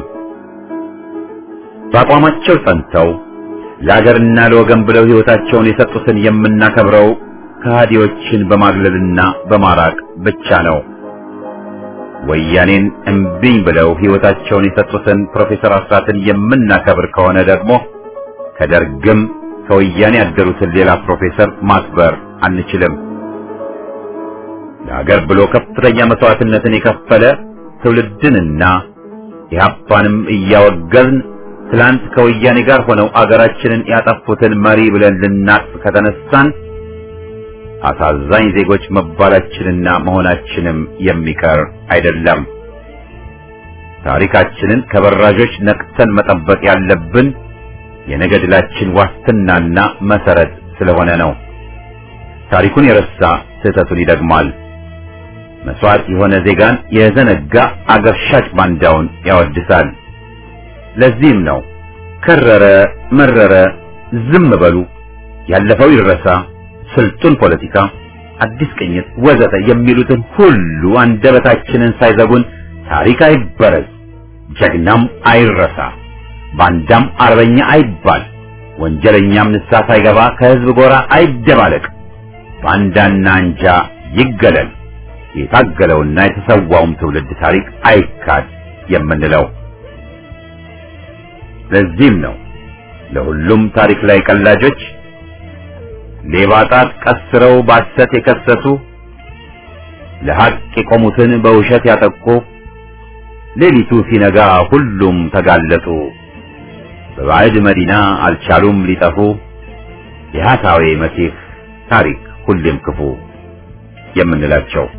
በአቋማቸው ጸንተው ለሀገርና ለወገን ብለው ሕይወታቸውን የሰጡትን የምናከብረው ከሃዲዎችን በማግለልና በማራቅ ብቻ ነው። ወያኔን እምቢኝ ብለው ሕይወታቸውን የሰጡትን ፕሮፌሰር አስራትን የምናከብር ከሆነ ደግሞ ከደርግም ከወያኔ ያደሩትን ሌላ ፕሮፌሰር ማክበር አንችልም። ለሀገር ብሎ ከፍተኛ መስዋዕትነትን የከፈለ ትውልድንና ኢህአፓንም እያወገዝን ትላንት ከወያኔ ጋር ሆነው አገራችንን ያጠፉትን መሪ ብለን ልናቅፍ ከተነሳን አሳዛኝ ዜጎች መባላችንና መሆናችንም የሚቀር አይደለም። ታሪካችንን ከበራዦች ነቅተን መጠበቅ ያለብን የነገ ድላችን ዋስትናና መሰረት ስለሆነ ነው። ታሪኩን የረሳ ስህተቱን ይደግማል። መስዋዕት የሆነ ዜጋን የዘነጋ አገር ሻጭ ባንዳውን ያወድሳል። ለዚህም ነው ከረረ መረረ ዝም በሉ፣ ያለፈው ይረሳ፣ ስልጡን ፖለቲካ፣ አዲስ ቅኝት ወዘተ የሚሉትን ሁሉ አንደበታችንን ሳይዘጉን ታሪክ አይበረዝ፣ ጀግናም አይረሳ፣ ባንዳም አርበኛ አይባል፣ ወንጀለኛም ንስሐ ሳይገባ ከህዝብ ጎራ አይደባለቅ፣ ባንዳና አንጃ ይገለል፣ የታገለውና የተሰዋውም ትውልድ ታሪክ አይካድ የምንለው። ለዚህም ነው ለሁሉም ታሪክ ላይ ቀላጆች ሌባ ጣት ቀስረው ባሰት የከሰሱ ለሐቅ የቆሙትን በውሸት ያጠቁ ሌሊቱ ሲነጋ ሁሉም ተጋለጡ በባዕድ መዲና አልቻሉም ሊጠፉ የሐሳዌ መሲህ ታሪክ ሁሌም ክፉ የምንላቸው።